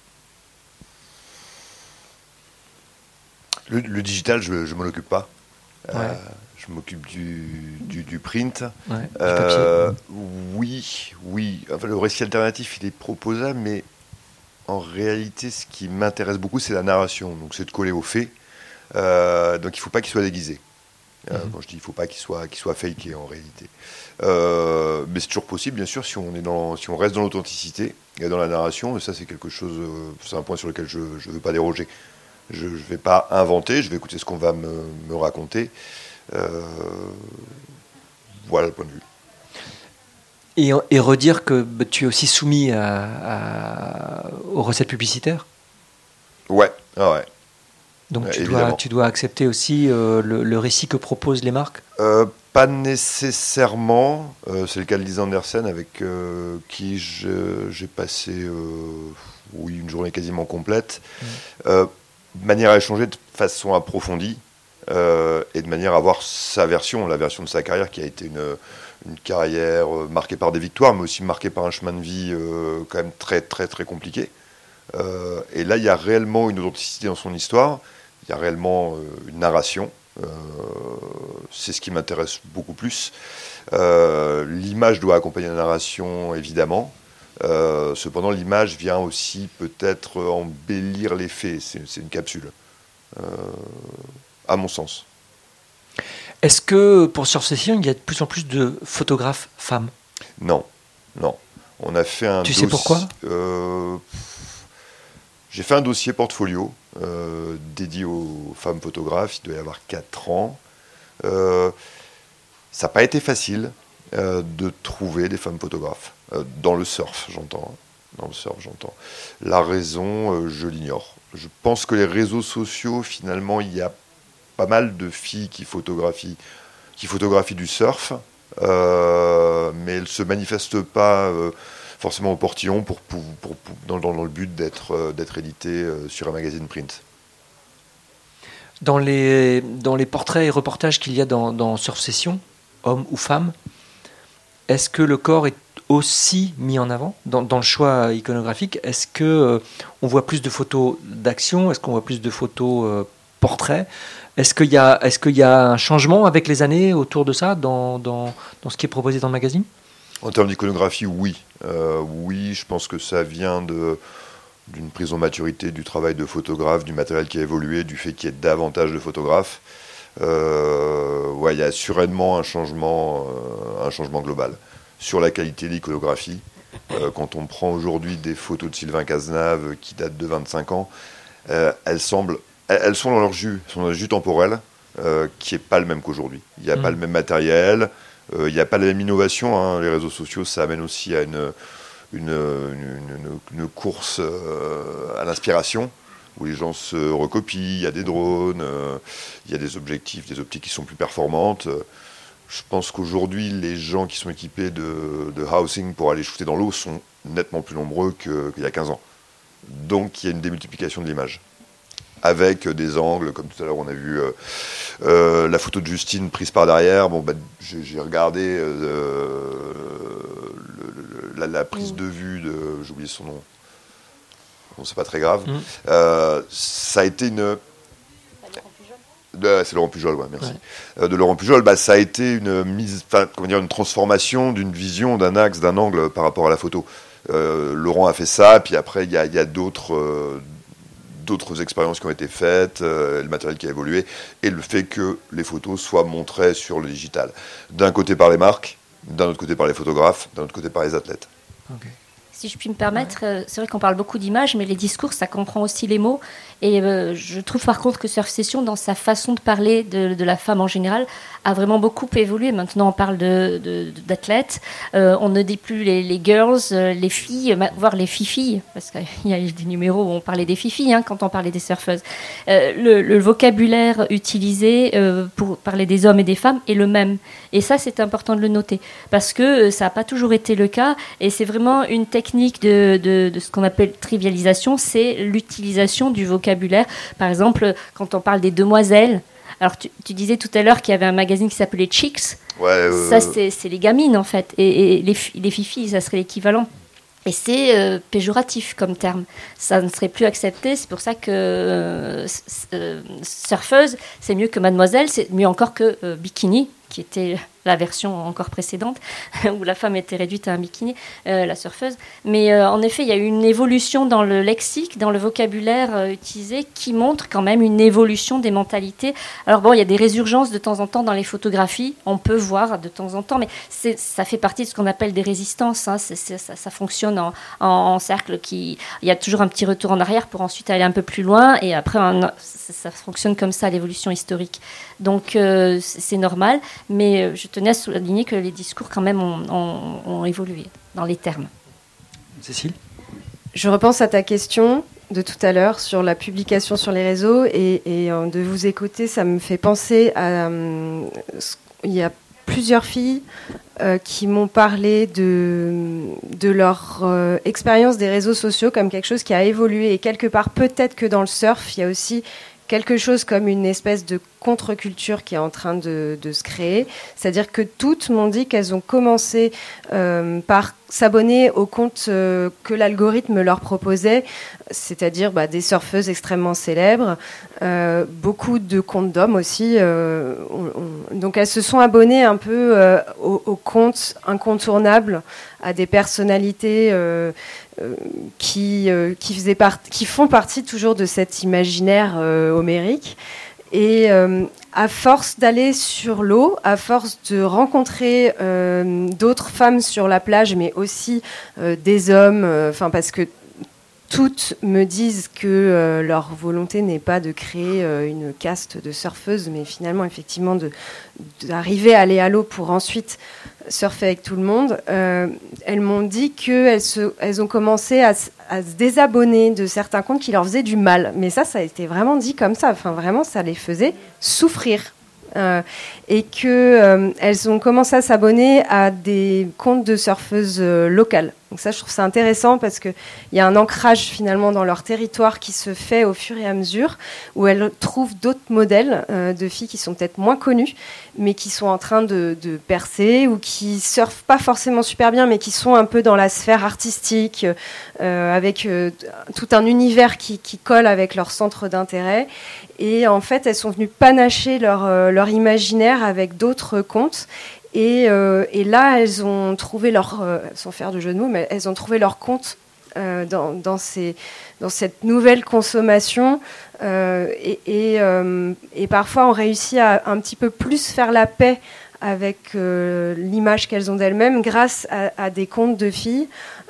Le digital, je ne m'en occupe pas. Ouais. Je m'occupe du print. Ouais, du papier. Oui. Enfin, le récit alternatif, il est proposable, mais en réalité, ce qui m'intéresse beaucoup, c'est la narration. Donc, c'est de coller aux faits. Donc, il ne faut pas qu'il soit déguisé. Quand je dis il ne faut pas qu'il soit faké en réalité. Mais c'est toujours possible, bien sûr, si on reste dans l'authenticité et dans la narration. Et ça, c'est quelque chose, c'est un point sur lequel je ne veux pas déroger. Je ne vais pas inventer, je vais écouter ce qu'on va me raconter. Voilà le point de vue. Et redire que tu es aussi soumis aux recettes publicitaires. Ouais. Donc tu dois accepter aussi le récit que proposent les marques. Pas nécessairement. C'est le cas de Lisa Andersen avec qui j'ai passé une journée quasiment complète. De manière à échanger de façon approfondie et de manière à avoir la version de sa carrière qui a été une carrière marquée par des victoires, mais aussi marquée par un chemin de vie quand même très très très compliqué. Et là, il y a réellement une authenticité dans son histoire, il y a réellement une narration. C'est ce qui m'intéresse beaucoup plus. L'image doit accompagner la narration, évidemment. Cependant, l'image vient aussi peut-être embellir les faits. C'est une capsule, à mon sens. Est-ce que pour Surfsession, il y a de plus en plus de photographes femmes? Non. On a fait un. Tu sais pourquoi? J'ai fait un dossier portfolio dédié aux femmes photographes. Il doit y avoir 4 ans. Ça n'a pas été facile de trouver des femmes photographes. Dans le surf, j'entends. La raison, je l'ignore. Je pense que les réseaux sociaux, finalement, il y a pas mal de filles qui photographient du surf, mais elles ne se manifestent pas forcément au portillon dans le but d'être éditées sur un magazine print. Dans les portraits et reportages qu'il y a dans Surfsession, hommes ou femmes, est-ce que le corps est aussi mis en avant dans le choix iconographique? Est-ce que on voit plus de photos d'action? Est-ce qu'on voit plus de photos portraits? Est-ce qu'il y a un changement avec les années autour de ça dans ce qui est proposé dans le magazine? En termes d'iconographie, oui. Oui, je pense que ça vient d'une prise en maturité du travail de photographe, du matériel qui a évolué, du fait qu'il y ait davantage de photographes. Il y a assurément un changement global. Sur la qualité de l'iconographie, quand on prend aujourd'hui des photos de Sylvain Cazenave qui datent de 25 ans, elles sont dans leur jus temporel, qui n'est pas le même qu'aujourd'hui. Il n'y a pas le même matériel, il n'y a pas la même innovation. Hein. Les réseaux sociaux, ça amène aussi à une course à l'inspiration, où les gens se recopient, il y a des drones, il y a des objectifs, des optiques qui sont plus performantes. Je pense qu'aujourd'hui, les gens qui sont équipés de housing pour aller shooter dans l'eau sont nettement plus nombreux qu'il y a 15 ans. Donc il y a une démultiplication de l'image. Avec des angles, comme tout à l'heure on a vu la photo de Justine prise par derrière. J'ai regardé la prise de vue j'ai oublié son nom. Bon, c'est pas très grave. Ça a été c'est Laurent Pujol, ouais, merci. Ouais. De Laurent Pujol, ça a été une transformation d'une vision, d'un axe, d'un angle par rapport à la photo. Laurent a fait ça, puis après il y a d'autres expériences qui ont été faites, le matériel qui a évolué, et le fait que les photos soient montrées sur le digital. D'un côté par les marques, d'un autre côté par les photographes, d'un autre côté par les athlètes. Okay. si je puis me permettre, c'est vrai qu'on parle beaucoup d'images, mais les discours, ça comprend aussi les mots. Et je trouve par contre que Surf Session, dans sa façon de parler de la femme en général, a vraiment beaucoup évolué. Maintenant, on parle d'athlètes. On ne dit plus les girls, les filles, voire les filles, parce qu'il y a des numéros où on parlait des filles quand on parlait des surfeuses. Le vocabulaire utilisé pour parler des hommes et des femmes est le même. Et ça, c'est important de le noter, parce que ça n'a pas toujours été le cas. Et c'est vraiment une technique de ce qu'on appelle trivialisation, c'est l'utilisation du vocabulaire. Par exemple, quand on parle des demoiselles, alors tu disais tout à l'heure qu'il y avait un magazine qui s'appelait Chicks. Ça, c'est les gamines, en fait. Et les filles, ça serait l'équivalent. Et c'est péjoratif comme terme. Ça ne serait plus accepté. C'est pour ça que surfeuse, c'est mieux que mademoiselle, c'est mieux encore que bikini, qui était la version encore précédente, où la femme était réduite à un bikini, la surfeuse. Mais en effet, il y a eu une évolution dans le lexique, dans le vocabulaire utilisé, qui montre quand même une évolution des mentalités. Alors bon, il y a des résurgences de temps en temps dans les photographies, on peut voir de temps en temps, mais ça fait partie de ce qu'on appelle des résistances. Ça fonctionne en cercle. Il y a toujours un petit retour en arrière pour ensuite aller un peu plus loin, et après, ça fonctionne comme ça, l'évolution historique. Donc c'est normal, mais je tenais à souligner que les discours quand même ont évolué dans les termes. Cécile ? Je repense à ta question de tout à l'heure sur la publication sur les réseaux et de vous écouter, ça me fait penser à... il y a plusieurs filles qui m'ont parlé de leur expérience des réseaux sociaux comme quelque chose qui a évolué, et quelque part peut-être que dans le surf, il y a aussi quelque chose comme une espèce de contre-culture qui est en train de se créer. C'est-à-dire que toutes m'ont dit qu'elles ont commencé par s'abonner aux comptes que l'algorithme leur proposait, c'est-à-dire des surfeuses extrêmement célèbres, beaucoup de comptes d'hommes aussi. Donc elles se sont abonnées un peu aux comptes incontournables, à des personnalités qui font partie toujours de cet imaginaire homérique. Et à force d'aller sur l'eau, à force de rencontrer d'autres femmes sur la plage, mais aussi des hommes, parce que toutes me disent que leur volonté n'est pas de créer une caste de surfeuses, mais finalement, effectivement, d'arriver à aller à l'eau pour ensuite surfer avec tout le monde. Elles m'ont dit qu'elles ont commencé à se désabonner de certains comptes qui leur faisaient du mal. Mais ça a été vraiment dit comme ça. Enfin, vraiment, ça les faisait souffrir. Et qu'elles ont commencé à s'abonner à des comptes de surfeuses locales. Donc ça, je trouve ça intéressant parce qu'il y a un ancrage finalement dans leur territoire qui se fait au fur et à mesure, où elles trouvent d'autres modèles de filles qui sont peut-être moins connues, mais qui sont en train de percer, ou qui surfent pas forcément super bien, mais qui sont un peu dans la sphère artistique, avec tout un univers qui colle avec leur centre d'intérêt. Et en fait, elles sont venues panacher leur imaginaire avec d'autres contes. Et là, elles ont trouvé sans faire de jeu de mots, mais elles ont trouvé leur compte dans cette nouvelle consommation. Et parfois, on réussit à un petit peu plus faire la paix avec l'image qu'elles ont d'elles-mêmes grâce à des contes de filles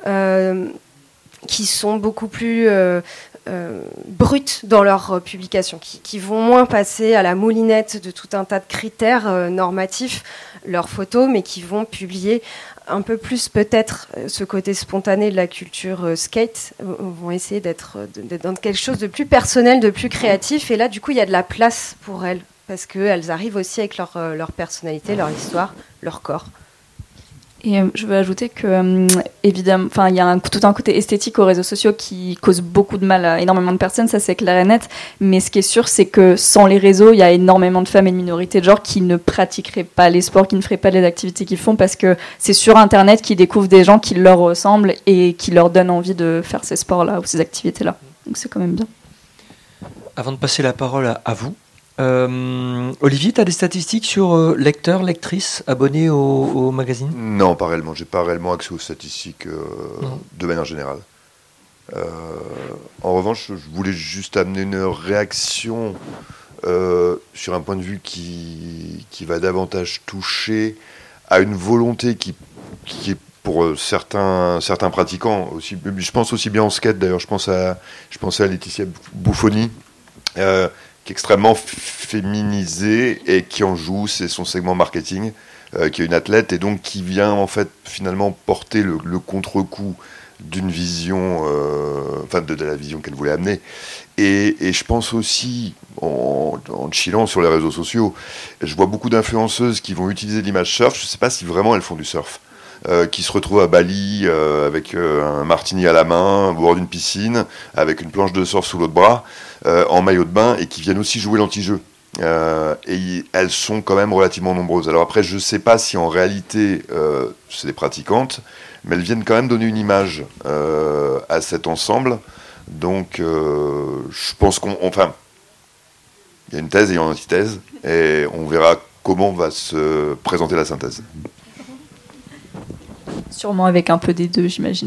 qui sont beaucoup plus... brutes dans leurs publications, qui vont moins passer à la moulinette de tout un tas de critères normatifs leurs photos, mais qui vont publier un peu plus peut-être ce côté spontané de la culture skate, vont essayer d'être dans quelque chose de plus personnel, de plus créatif, et là du coup il y a de la place pour elles, parce qu'elles arrivent aussi avec leur personnalité, leur histoire, leur corps. Et je veux ajouter que, évidemment, il y a tout un côté esthétique aux réseaux sociaux qui cause beaucoup de mal à énormément de personnes, ça c'est clair et net. Mais ce qui est sûr, c'est que sans les réseaux, il y a énormément de femmes et de minorités de genre qui ne pratiqueraient pas les sports, qui ne feraient pas les activités qu'ils font, parce que c'est sur Internet qu'ils découvrent des gens qui leur ressemblent et qui leur donnent envie de faire ces sports-là ou ces activités-là. Donc c'est quand même bien. Avant de passer la parole à vous, Olivier, tu as des statistiques sur lecteurs, lectrices abonnés au magazine ? Non, pas réellement. J'ai pas réellement accès aux statistiques de manière générale. En revanche, je voulais juste amener une réaction sur un point de vue qui va davantage toucher à une volonté qui est pour certains pratiquants aussi. Je pense aussi bien en skate d'ailleurs. Je pensais à Laetitia Buffoni, qui est extrêmement féminisée et qui en joue, c'est son segment marketing, qui est une athlète et donc qui vient en fait finalement porter le contre-coup d'une vision, de la vision qu'elle voulait amener. Et je pense aussi, en chillant sur les réseaux sociaux, je vois beaucoup d'influenceuses qui vont utiliser l'image surf. Je ne sais pas si vraiment elles font du surf. Qui se retrouvent à Bali avec un martini à la main, au bord d'une piscine, avec une planche de surf sous l'autre bras, en maillot de bain, et qui viennent aussi jouer l'anti-jeu. Et elles sont quand même relativement nombreuses. Alors après, je ne sais pas si en réalité c'est des pratiquantes, mais elles viennent quand même donner une image à cet ensemble. Donc je pense il y a une thèse et une antithèse, et on verra comment va se présenter la synthèse. Sûrement avec un peu des deux, j'imagine.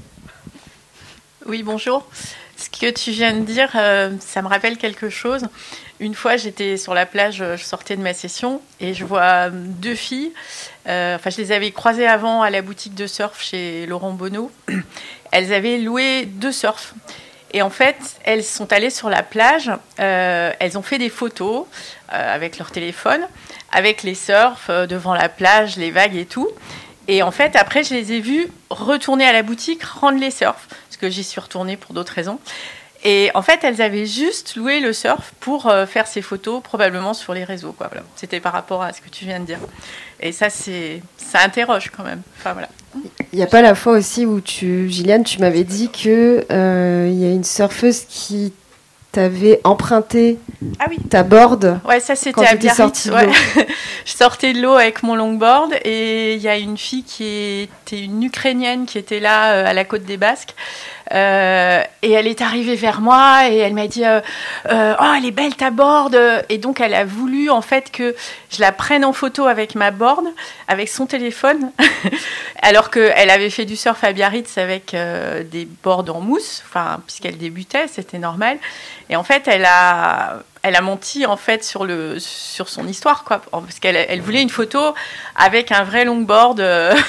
Oui, bonjour. Ce que tu viens de dire, ça me rappelle quelque chose. Une fois, j'étais sur la plage, je sortais de ma session et je vois deux filles. Je les avais croisées avant à la boutique de surf chez Laurent Bonneau. Elles avaient loué 2 surfs. Et en fait, elles sont allées sur la plage. Elles ont fait des photos avec leur téléphone, avec les surfs devant la plage, les vagues et tout. Et en fait, après, je les ai vues retourner à la boutique, rendre les surfs, parce que j'y suis retournée pour d'autres raisons. Et en fait, elles avaient juste loué le surf pour faire ces photos, probablement sur les réseaux, quoi. Voilà. C'était par rapport à ce que tu viens de dire. Et ça interroge quand même. Enfin, voilà. Il n'y a pas la fois aussi où Gilliane, tu m'avais dit que y a une surfeuse qui t'avais emprunté ta board. Ouais, ça c'était à Biarritz. Ouais. Je sortais de l'eau avec mon longboard et il y a une fille qui était une Ukrainienne qui était là à la côte des Basques. Et elle est arrivée vers moi et elle m'a dit oh, elle est belle ta board. Et donc elle a voulu en fait que je la prenne en photo avec ma board, avec son téléphone, alors qu'elle avait fait du surf à Biarritz avec des boards en mousse, puisqu'elle débutait, c'était normal. Et en fait elle a menti en fait sur son histoire, quoi, parce qu'elle voulait une photo avec un vrai longboard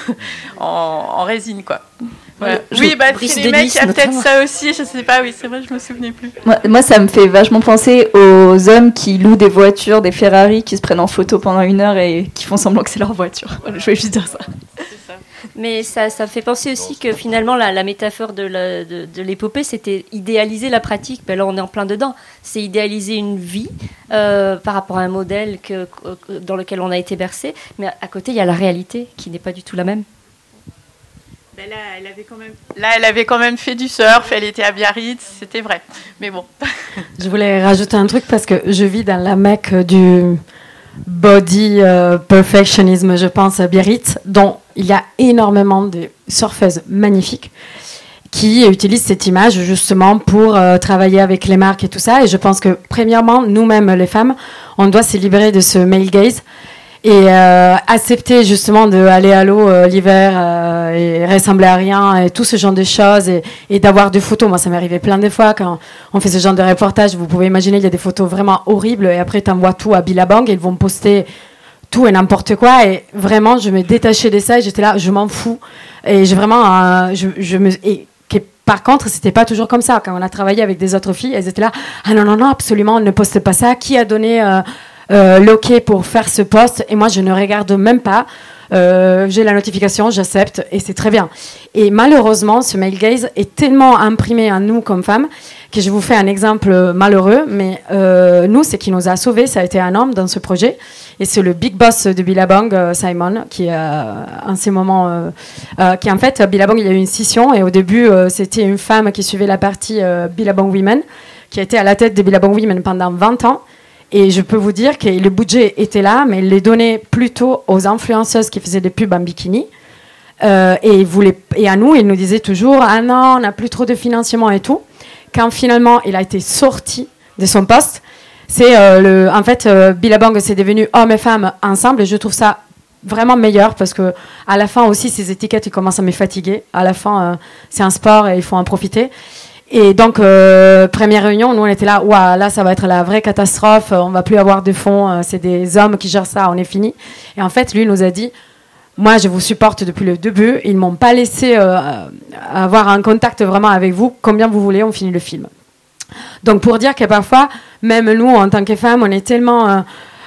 en résine, quoi. Voilà. Oui, chez les mecs, il y a peut-être ça aussi, je sais pas, oui, c'est vrai, je me souvenais plus. Moi, ça me fait vachement penser aux hommes qui louent des voitures, des Ferrari, qui se prennent en photo pendant 1 heure et qui font semblant que c'est leur voiture. Voilà, je voulais juste dire ça. Mais ça me fait penser aussi que finalement, la métaphore de l'épopée, c'était idéaliser la pratique. Ben là, on est en plein dedans. C'est idéaliser une vie par rapport à un modèle dans lequel on a été bercé. Mais à côté, il y a la réalité qui n'est pas du tout la même. Là, elle avait quand même fait du surf, elle était à Biarritz, c'était vrai. Mais bon. Je voulais rajouter un truc parce que je vis dans la Mecque du body perfectionisme, je pense, à Biarritz, dont il y a énormément de surfeuses magnifiques qui utilisent cette image justement pour travailler avec les marques et tout ça. Et je pense que, premièrement, nous-mêmes, les femmes, on doit se libérer de ce male gaze et accepter justement d'aller à l'eau l'hiver et ressembler à rien et tout ce genre de choses et d'avoir des photos. Moi, ça m'est arrivé plein de fois quand on fait ce genre de reportage. Vous pouvez imaginer, il y a des photos vraiment horribles et après, tu envoies tout à Billabong et ils vont poster tout et n'importe quoi. Et vraiment, je me détachais de ça et j'étais là, je m'en fous. Et j'ai vraiment... Par contre, c'était pas toujours comme ça. Quand on a travaillé avec des autres filles, elles étaient là, ah non, absolument, on ne poste pas ça. Qui a donné... l'ok pour faire ce post et moi je ne regarde même pas, j'ai la notification, j'accepte et c'est très bien. Et malheureusement ce male gaze est tellement imprimé en nous comme femmes que je vous fais un exemple malheureux, mais nous, ce qui nous a sauvés, ça a été un homme dans ce projet et c'est le big boss de Billabong, Simon, qui en ces moments qui en fait Billabong, il y a eu une scission et au début c'était une femme qui suivait la partie Billabong Women qui a été à la tête de Billabong Women pendant 20 ans. Et je peux vous dire que le budget était là, mais il les donnait plutôt aux influenceuses qui faisaient des pubs en bikini. Et à nous, il nous disait toujours « Ah non, on n'a plus trop de financement et tout ». Quand finalement, il a été sorti de son poste, c'est en fait, Billabong, c'est devenu hommes et femmes ensemble. Et je trouve ça vraiment meilleur parce que à la fin aussi, ces étiquettes, ils commencent à me fatiguer. À la fin, c'est un sport et il faut en profiter. Et donc, première réunion, nous, on était là, ouah, là, ça va être la vraie catastrophe, on va plus avoir de fonds, c'est des hommes qui gèrent ça, on est fini. Et en fait, lui nous a dit, moi, je vous supporte depuis le début. Ils ne m'ont pas laissé avoir un contact vraiment avec vous. Combien vous voulez, on finit le film. Donc, pour dire que parfois, même nous, en tant que femmes, on est tellement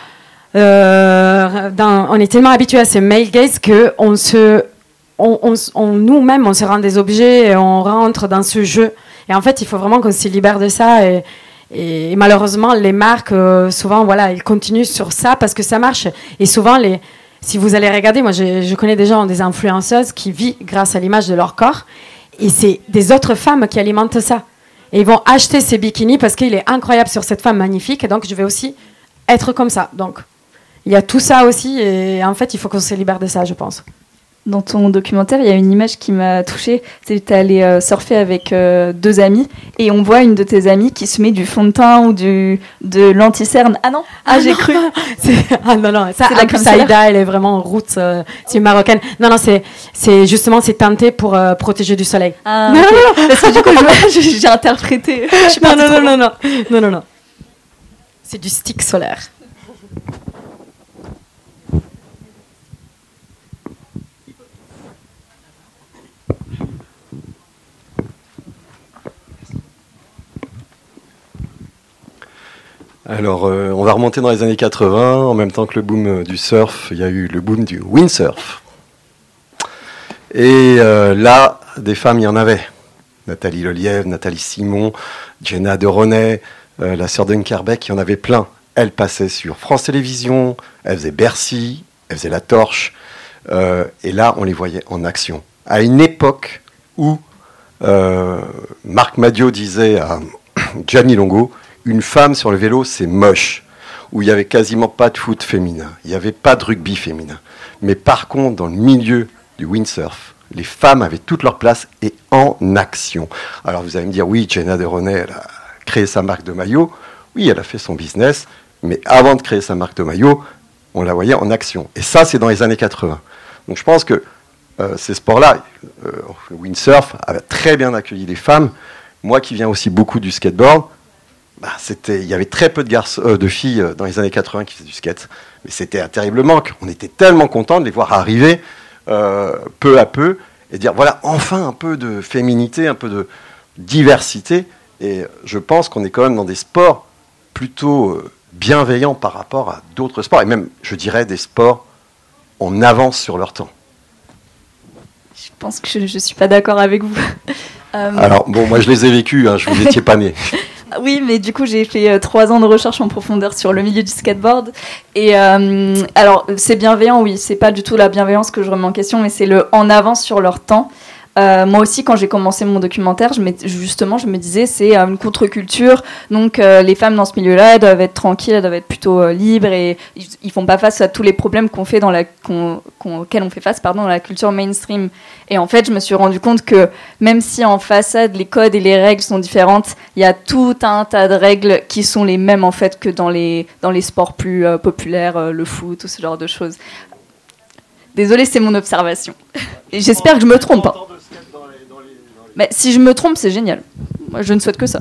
habitués à ce male gaze qu'on nous-mêmes, on se rend des objets et on rentre dans ce jeu. Et en fait, il faut vraiment qu'on se libère de ça. Et malheureusement, les marques, souvent, voilà, ils continuent sur ça parce que ça marche. Et souvent, si vous allez regarder, moi, je connais des gens, des influenceuses qui vivent grâce à l'image de leur corps. Et c'est des autres femmes qui alimentent ça. Et ils vont acheter ces bikinis parce qu'il est incroyable sur cette femme magnifique. Et donc, je vais aussi être comme ça. Donc, il y a tout ça aussi. Et en fait, il faut qu'on se libère de ça, je pense. Dans ton documentaire, il y a une image qui m'a touchée. Tu es allée surfer avec 2 amis et on voit une de tes amies qui se met du fond de teint ou de l'anti-cerne. Ah non, j'ai cru. Non. Ça, en plus, Aïda, elle est vraiment route, c'est une marocaine. Non, c'est justement, c'est teinté pour protéger du soleil. Ah, non. Parce que du coup, j'ai interprété. Non. C'est du stick solaire. Alors, on va remonter dans les années 80. En même temps que le boom du surf, il y a eu le boom du windsurf. Et là, des femmes, il y en avait. Nathalie Lelièvre, Nathalie Simon, Jenna de René, la sœur d'Unkerbeck, il y en avait plein. Elle passait sur France Télévisions, elle faisait Bercy, elle faisait La Torche. Et là, on les voyait en action. À une époque où Marc Madiot disait à Gianni Longo, une femme sur le vélo, c'est moche. Où il n'y avait quasiment pas de foot féminin. Il n'y avait pas de rugby féminin. Mais par contre, dans le milieu du windsurf, les femmes avaient toute leur place et en action. Alors vous allez me dire, oui, Jenna de René, elle a créé sa marque de maillot. Oui, elle a fait son business. Mais avant de créer sa marque de maillot, on la voyait en action. Et ça, c'est dans les années 80. Donc je pense que ces sports-là, le windsurf a très bien accueilli les femmes. Moi qui viens aussi beaucoup du skateboard, il y avait très peu de filles dans les années 80 qui faisaient du skate, mais c'était un terrible manque. On était tellement contents de les voir arriver peu à peu et dire voilà, enfin un peu de féminité, un peu de diversité. Et je pense qu'on est quand même dans des sports plutôt bienveillants par rapport à d'autres sports, et même, je dirais, des sports en avance sur leur temps. Je pense que je ne suis pas d'accord avec vous. Alors, bon, moi je les ai vécus, je vous étiez pas nés. Oui, mais du coup, j'ai fait 3 ans de recherche en profondeur sur le milieu du skateboard. Et alors, c'est bienveillant, oui. C'est pas du tout la bienveillance que je remets en question, mais c'est le en avance sur leur temps. Moi aussi, quand j'ai commencé mon documentaire, je me disais, c'est une contre-culture. Donc, les femmes dans ce milieu-là, elles doivent être tranquilles, elles doivent être plutôt libres et ils font pas face à tous les problèmes auxquels on fait face, dans la culture mainstream. Et en fait, je me suis rendu compte que même si en façade, les codes et les règles sont différentes, il y a tout un tas de règles qui sont les mêmes en fait que dans les sports plus populaires, le foot, tout ce genre de choses. Désolée, c'est mon observation. Et j'espère que je me trompe. Mais si je me trompe, c'est génial. Moi, je ne souhaite que ça.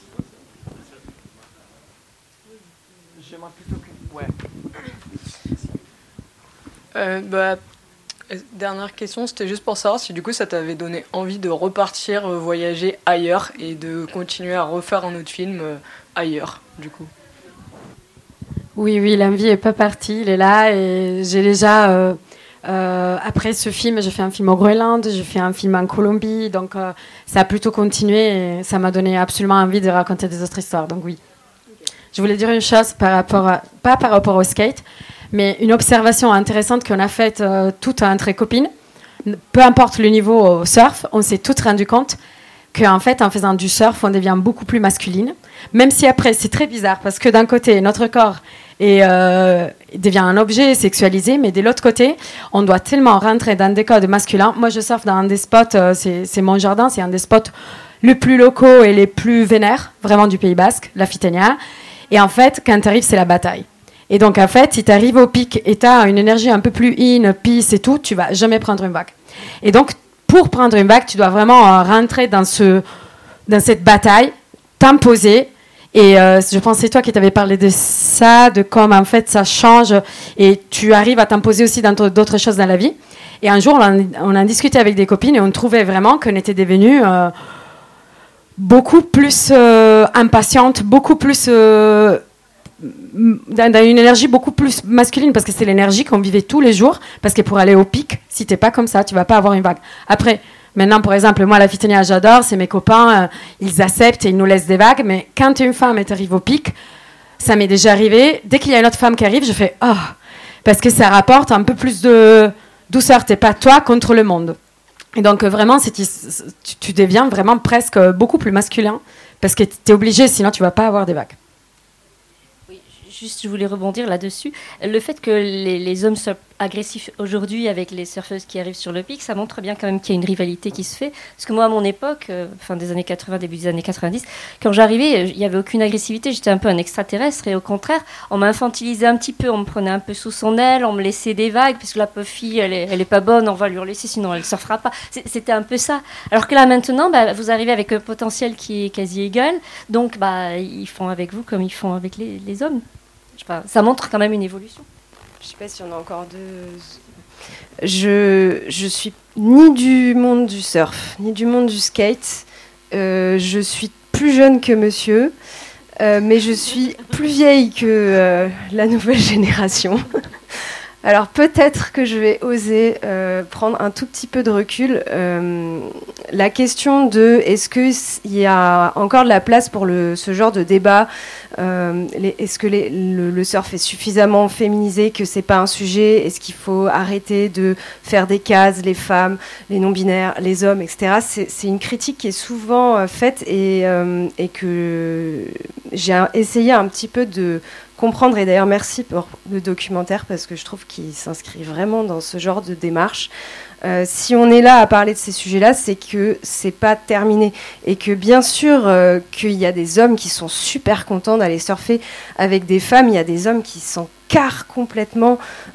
Dernière question, c'était juste pour savoir si du coup ça t'avait donné envie de repartir voyager ailleurs et de continuer à refaire un autre film ailleurs, du coup. Oui, l'envie n'est pas partie, il est là et j'ai déjà... après ce film, j'ai fait un film au Groenland, j'ai fait un film en Colombie, donc ça a plutôt continué et ça m'a donné absolument envie de raconter des autres histoires. Donc oui. Je voulais dire une chose pas par rapport au skate, mais une observation intéressante qu'on a faite toutes entre copines. Peu importe le niveau au surf, on s'est toutes rendu compte qu'en fait, en faisant du surf, on devient beaucoup plus masculine. Même si après, c'est très bizarre parce que d'un côté, notre corps devient un objet sexualisé, mais de l'autre côté, on doit tellement rentrer dans des codes masculins. Moi, je surfe dans des spots, c'est mon jardin, c'est un des spots les plus locaux et les plus vénères, vraiment du Pays Basque, la Fitenia. Et en fait, quand tu arrives, c'est la bataille. Et donc, en fait, si tu arrives au pic et tu as une énergie un peu plus peace et tout, tu vas jamais prendre une vague. Et donc, pour prendre une vague, tu dois vraiment rentrer dans cette bataille, t'imposer Et je pense que c'est toi qui t'avais parlé de ça, de comme en fait ça change et tu arrives à t'imposer aussi dans d'autres choses dans la vie. Et un jour, on a discuté avec des copines et on trouvait vraiment qu'on était devenues beaucoup plus impatientes, beaucoup plus dans une énergie beaucoup plus masculine parce que c'est l'énergie qu'on vivait tous les jours. Parce que pour aller au pic, si t'es pas comme ça, tu vas pas avoir une vague. Après, maintenant, par exemple, moi, la Fitania, j'adore, c'est mes copains, ils acceptent et ils nous laissent des vagues. Mais quand tu es une femme et tu arrives au pic, ça m'est déjà arrivé. Dès qu'il y a une autre femme qui arrive, je fais « Oh !» parce que ça rapporte un peu plus de douceur. Tu n'es pas toi contre le monde. Et donc, vraiment, tu deviens vraiment presque beaucoup plus masculin parce que tu es obligé, sinon tu ne vas pas avoir des vagues. Juste, je voulais rebondir là-dessus. Le fait que les hommes soient agressifs aujourd'hui avec les surfeuses qui arrivent sur le pic, ça montre bien quand même qu'il y a une rivalité qui se fait. Parce que moi, à mon époque, fin des années 80, début des années 90, quand j'arrivais, il n'y avait aucune agressivité. J'étais un peu un extraterrestre et au contraire, on m'infantilisait un petit peu. On me prenait un peu sous son aile, on me laissait des vagues parce que la pauvre fille, elle est pas bonne, on va lui en laisser, sinon elle ne surfera pas. C'était un peu ça. Alors que là, maintenant, vous arrivez avec un potentiel qui est quasi égal. Donc, ils font avec vous comme ils font avec les hommes. Ça montre quand même une évolution. Je ne sais pas si on a encore deux. Je suis ni du monde du surf, ni du monde du skate. Je suis plus jeune que monsieur, mais je suis plus vieille que la nouvelle génération. Alors peut-être que je vais oser prendre un tout petit peu de recul. La question de est-ce qu'il y a encore de la place pour ce genre de débat, est-ce que le surf est suffisamment féminisé, que c'est pas un sujet, est-ce qu'il faut arrêter de faire des cases, les femmes, les non-binaires, les hommes, etc. C'est une critique qui est souvent faite et que j'ai essayé un petit peu de comprendre, et d'ailleurs merci pour le documentaire parce que je trouve qu'il s'inscrit vraiment dans ce genre de démarche. Si on est là à parler de ces sujets-là, c'est que c'est pas terminé et que bien sûr qu'il y a des hommes qui sont super contents d'aller surfer avec des femmes, il y a des hommes qui s'encarrent complètement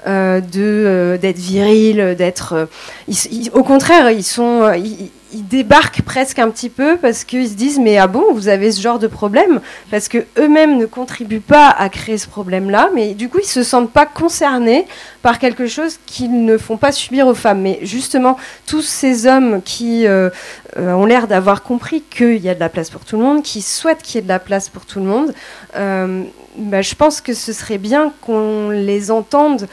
d'être virils, d'être. Au contraire, ils débarquent presque un petit peu parce qu'ils se disent mais ah bon, vous avez ce genre de problème, parce que eux-mêmes ne contribuent pas à créer ce problème-là, mais du coup ils se sentent pas concernés par quelque chose qu'ils ne font pas subir aux femmes. Mais justement, tous ces hommes qui ont l'air d'avoir compris qu'il y a de la place pour tout le monde, qui souhaitent qu'il y ait de la place pour tout le monde, je pense que ce serait bien qu'on les entende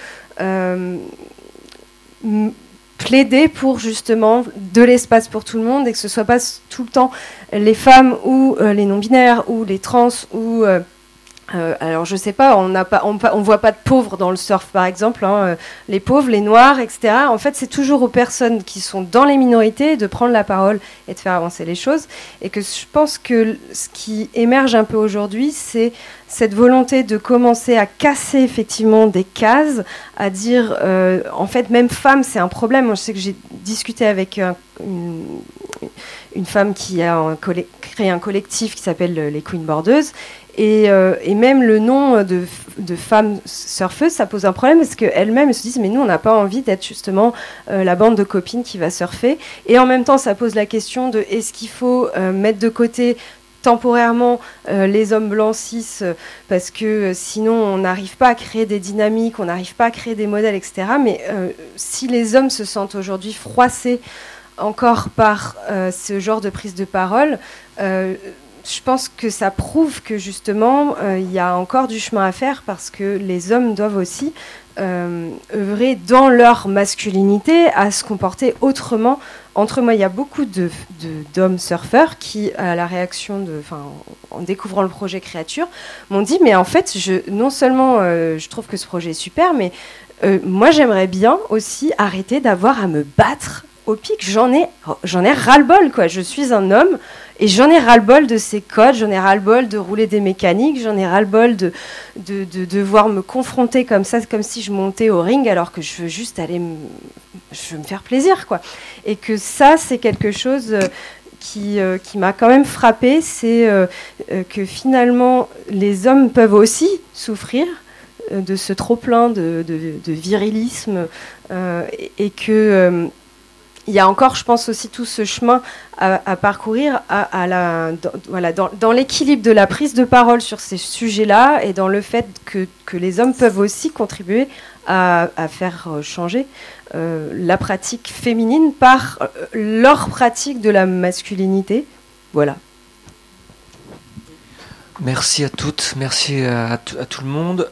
plaider pour justement de l'espace pour tout le monde et que ce soit pas tout le temps les femmes ou les non-binaires ou les trans ou alors je sais pas, on voit pas de pauvres dans le surf par exemple, hein, les pauvres, les noirs, etc. En fait, c'est toujours aux personnes qui sont dans les minorités de prendre la parole et de faire avancer les choses. Et que je pense que ce qui émerge un peu aujourd'hui, c'est cette volonté de commencer à casser effectivement des cases, à dire en fait même femme c'est un problème. Moi, je sais que j'ai discuté avec une femme qui a créé un collectif qui s'appelle les Queen Bordeuses. Et même le nom de femmes surfeuses, ça pose un problème parce qu'elles-mêmes se disent mais nous on n'a pas envie d'être justement la bande de copines qui va surfer. Et en même temps ça pose la question de est-ce qu'il faut mettre de côté temporairement les hommes blancs cis parce que sinon on n'arrive pas à créer des dynamiques, on n'arrive pas à créer des modèles, etc. Mais si les hommes se sentent aujourd'hui froissés encore par ce genre de prise de parole, je pense que ça prouve que justement il y a encore du chemin à faire parce que les hommes doivent aussi œuvrer dans leur masculinité à se comporter autrement. Entre moi, il y a beaucoup d'hommes surfeurs qui, à la réaction en découvrant le projet Créature, m'ont dit mais en fait, non seulement je trouve que ce projet est super, mais moi j'aimerais bien aussi arrêter d'avoir à me battre au pic. J'en ai ras-le-bol, quoi. Je suis un homme et j'en ai ras-le-bol de ces codes, j'en ai ras-le-bol de rouler des mécaniques, j'en ai ras-le-bol de devoir me confronter comme ça, comme si je montais au ring alors que je veux juste je veux me faire plaisir, quoi. Et que ça, c'est quelque chose qui m'a quand même frappée, c'est que finalement, les hommes peuvent aussi souffrir de ce trop-plein de virilisme et que il y a encore, je pense aussi, tout ce chemin à parcourir dans l'équilibre de la prise de parole sur ces sujets-là et dans le fait que les hommes peuvent aussi contribuer à faire changer la pratique féminine par leur pratique de la masculinité. Voilà. Merci à toutes, merci à tout le monde.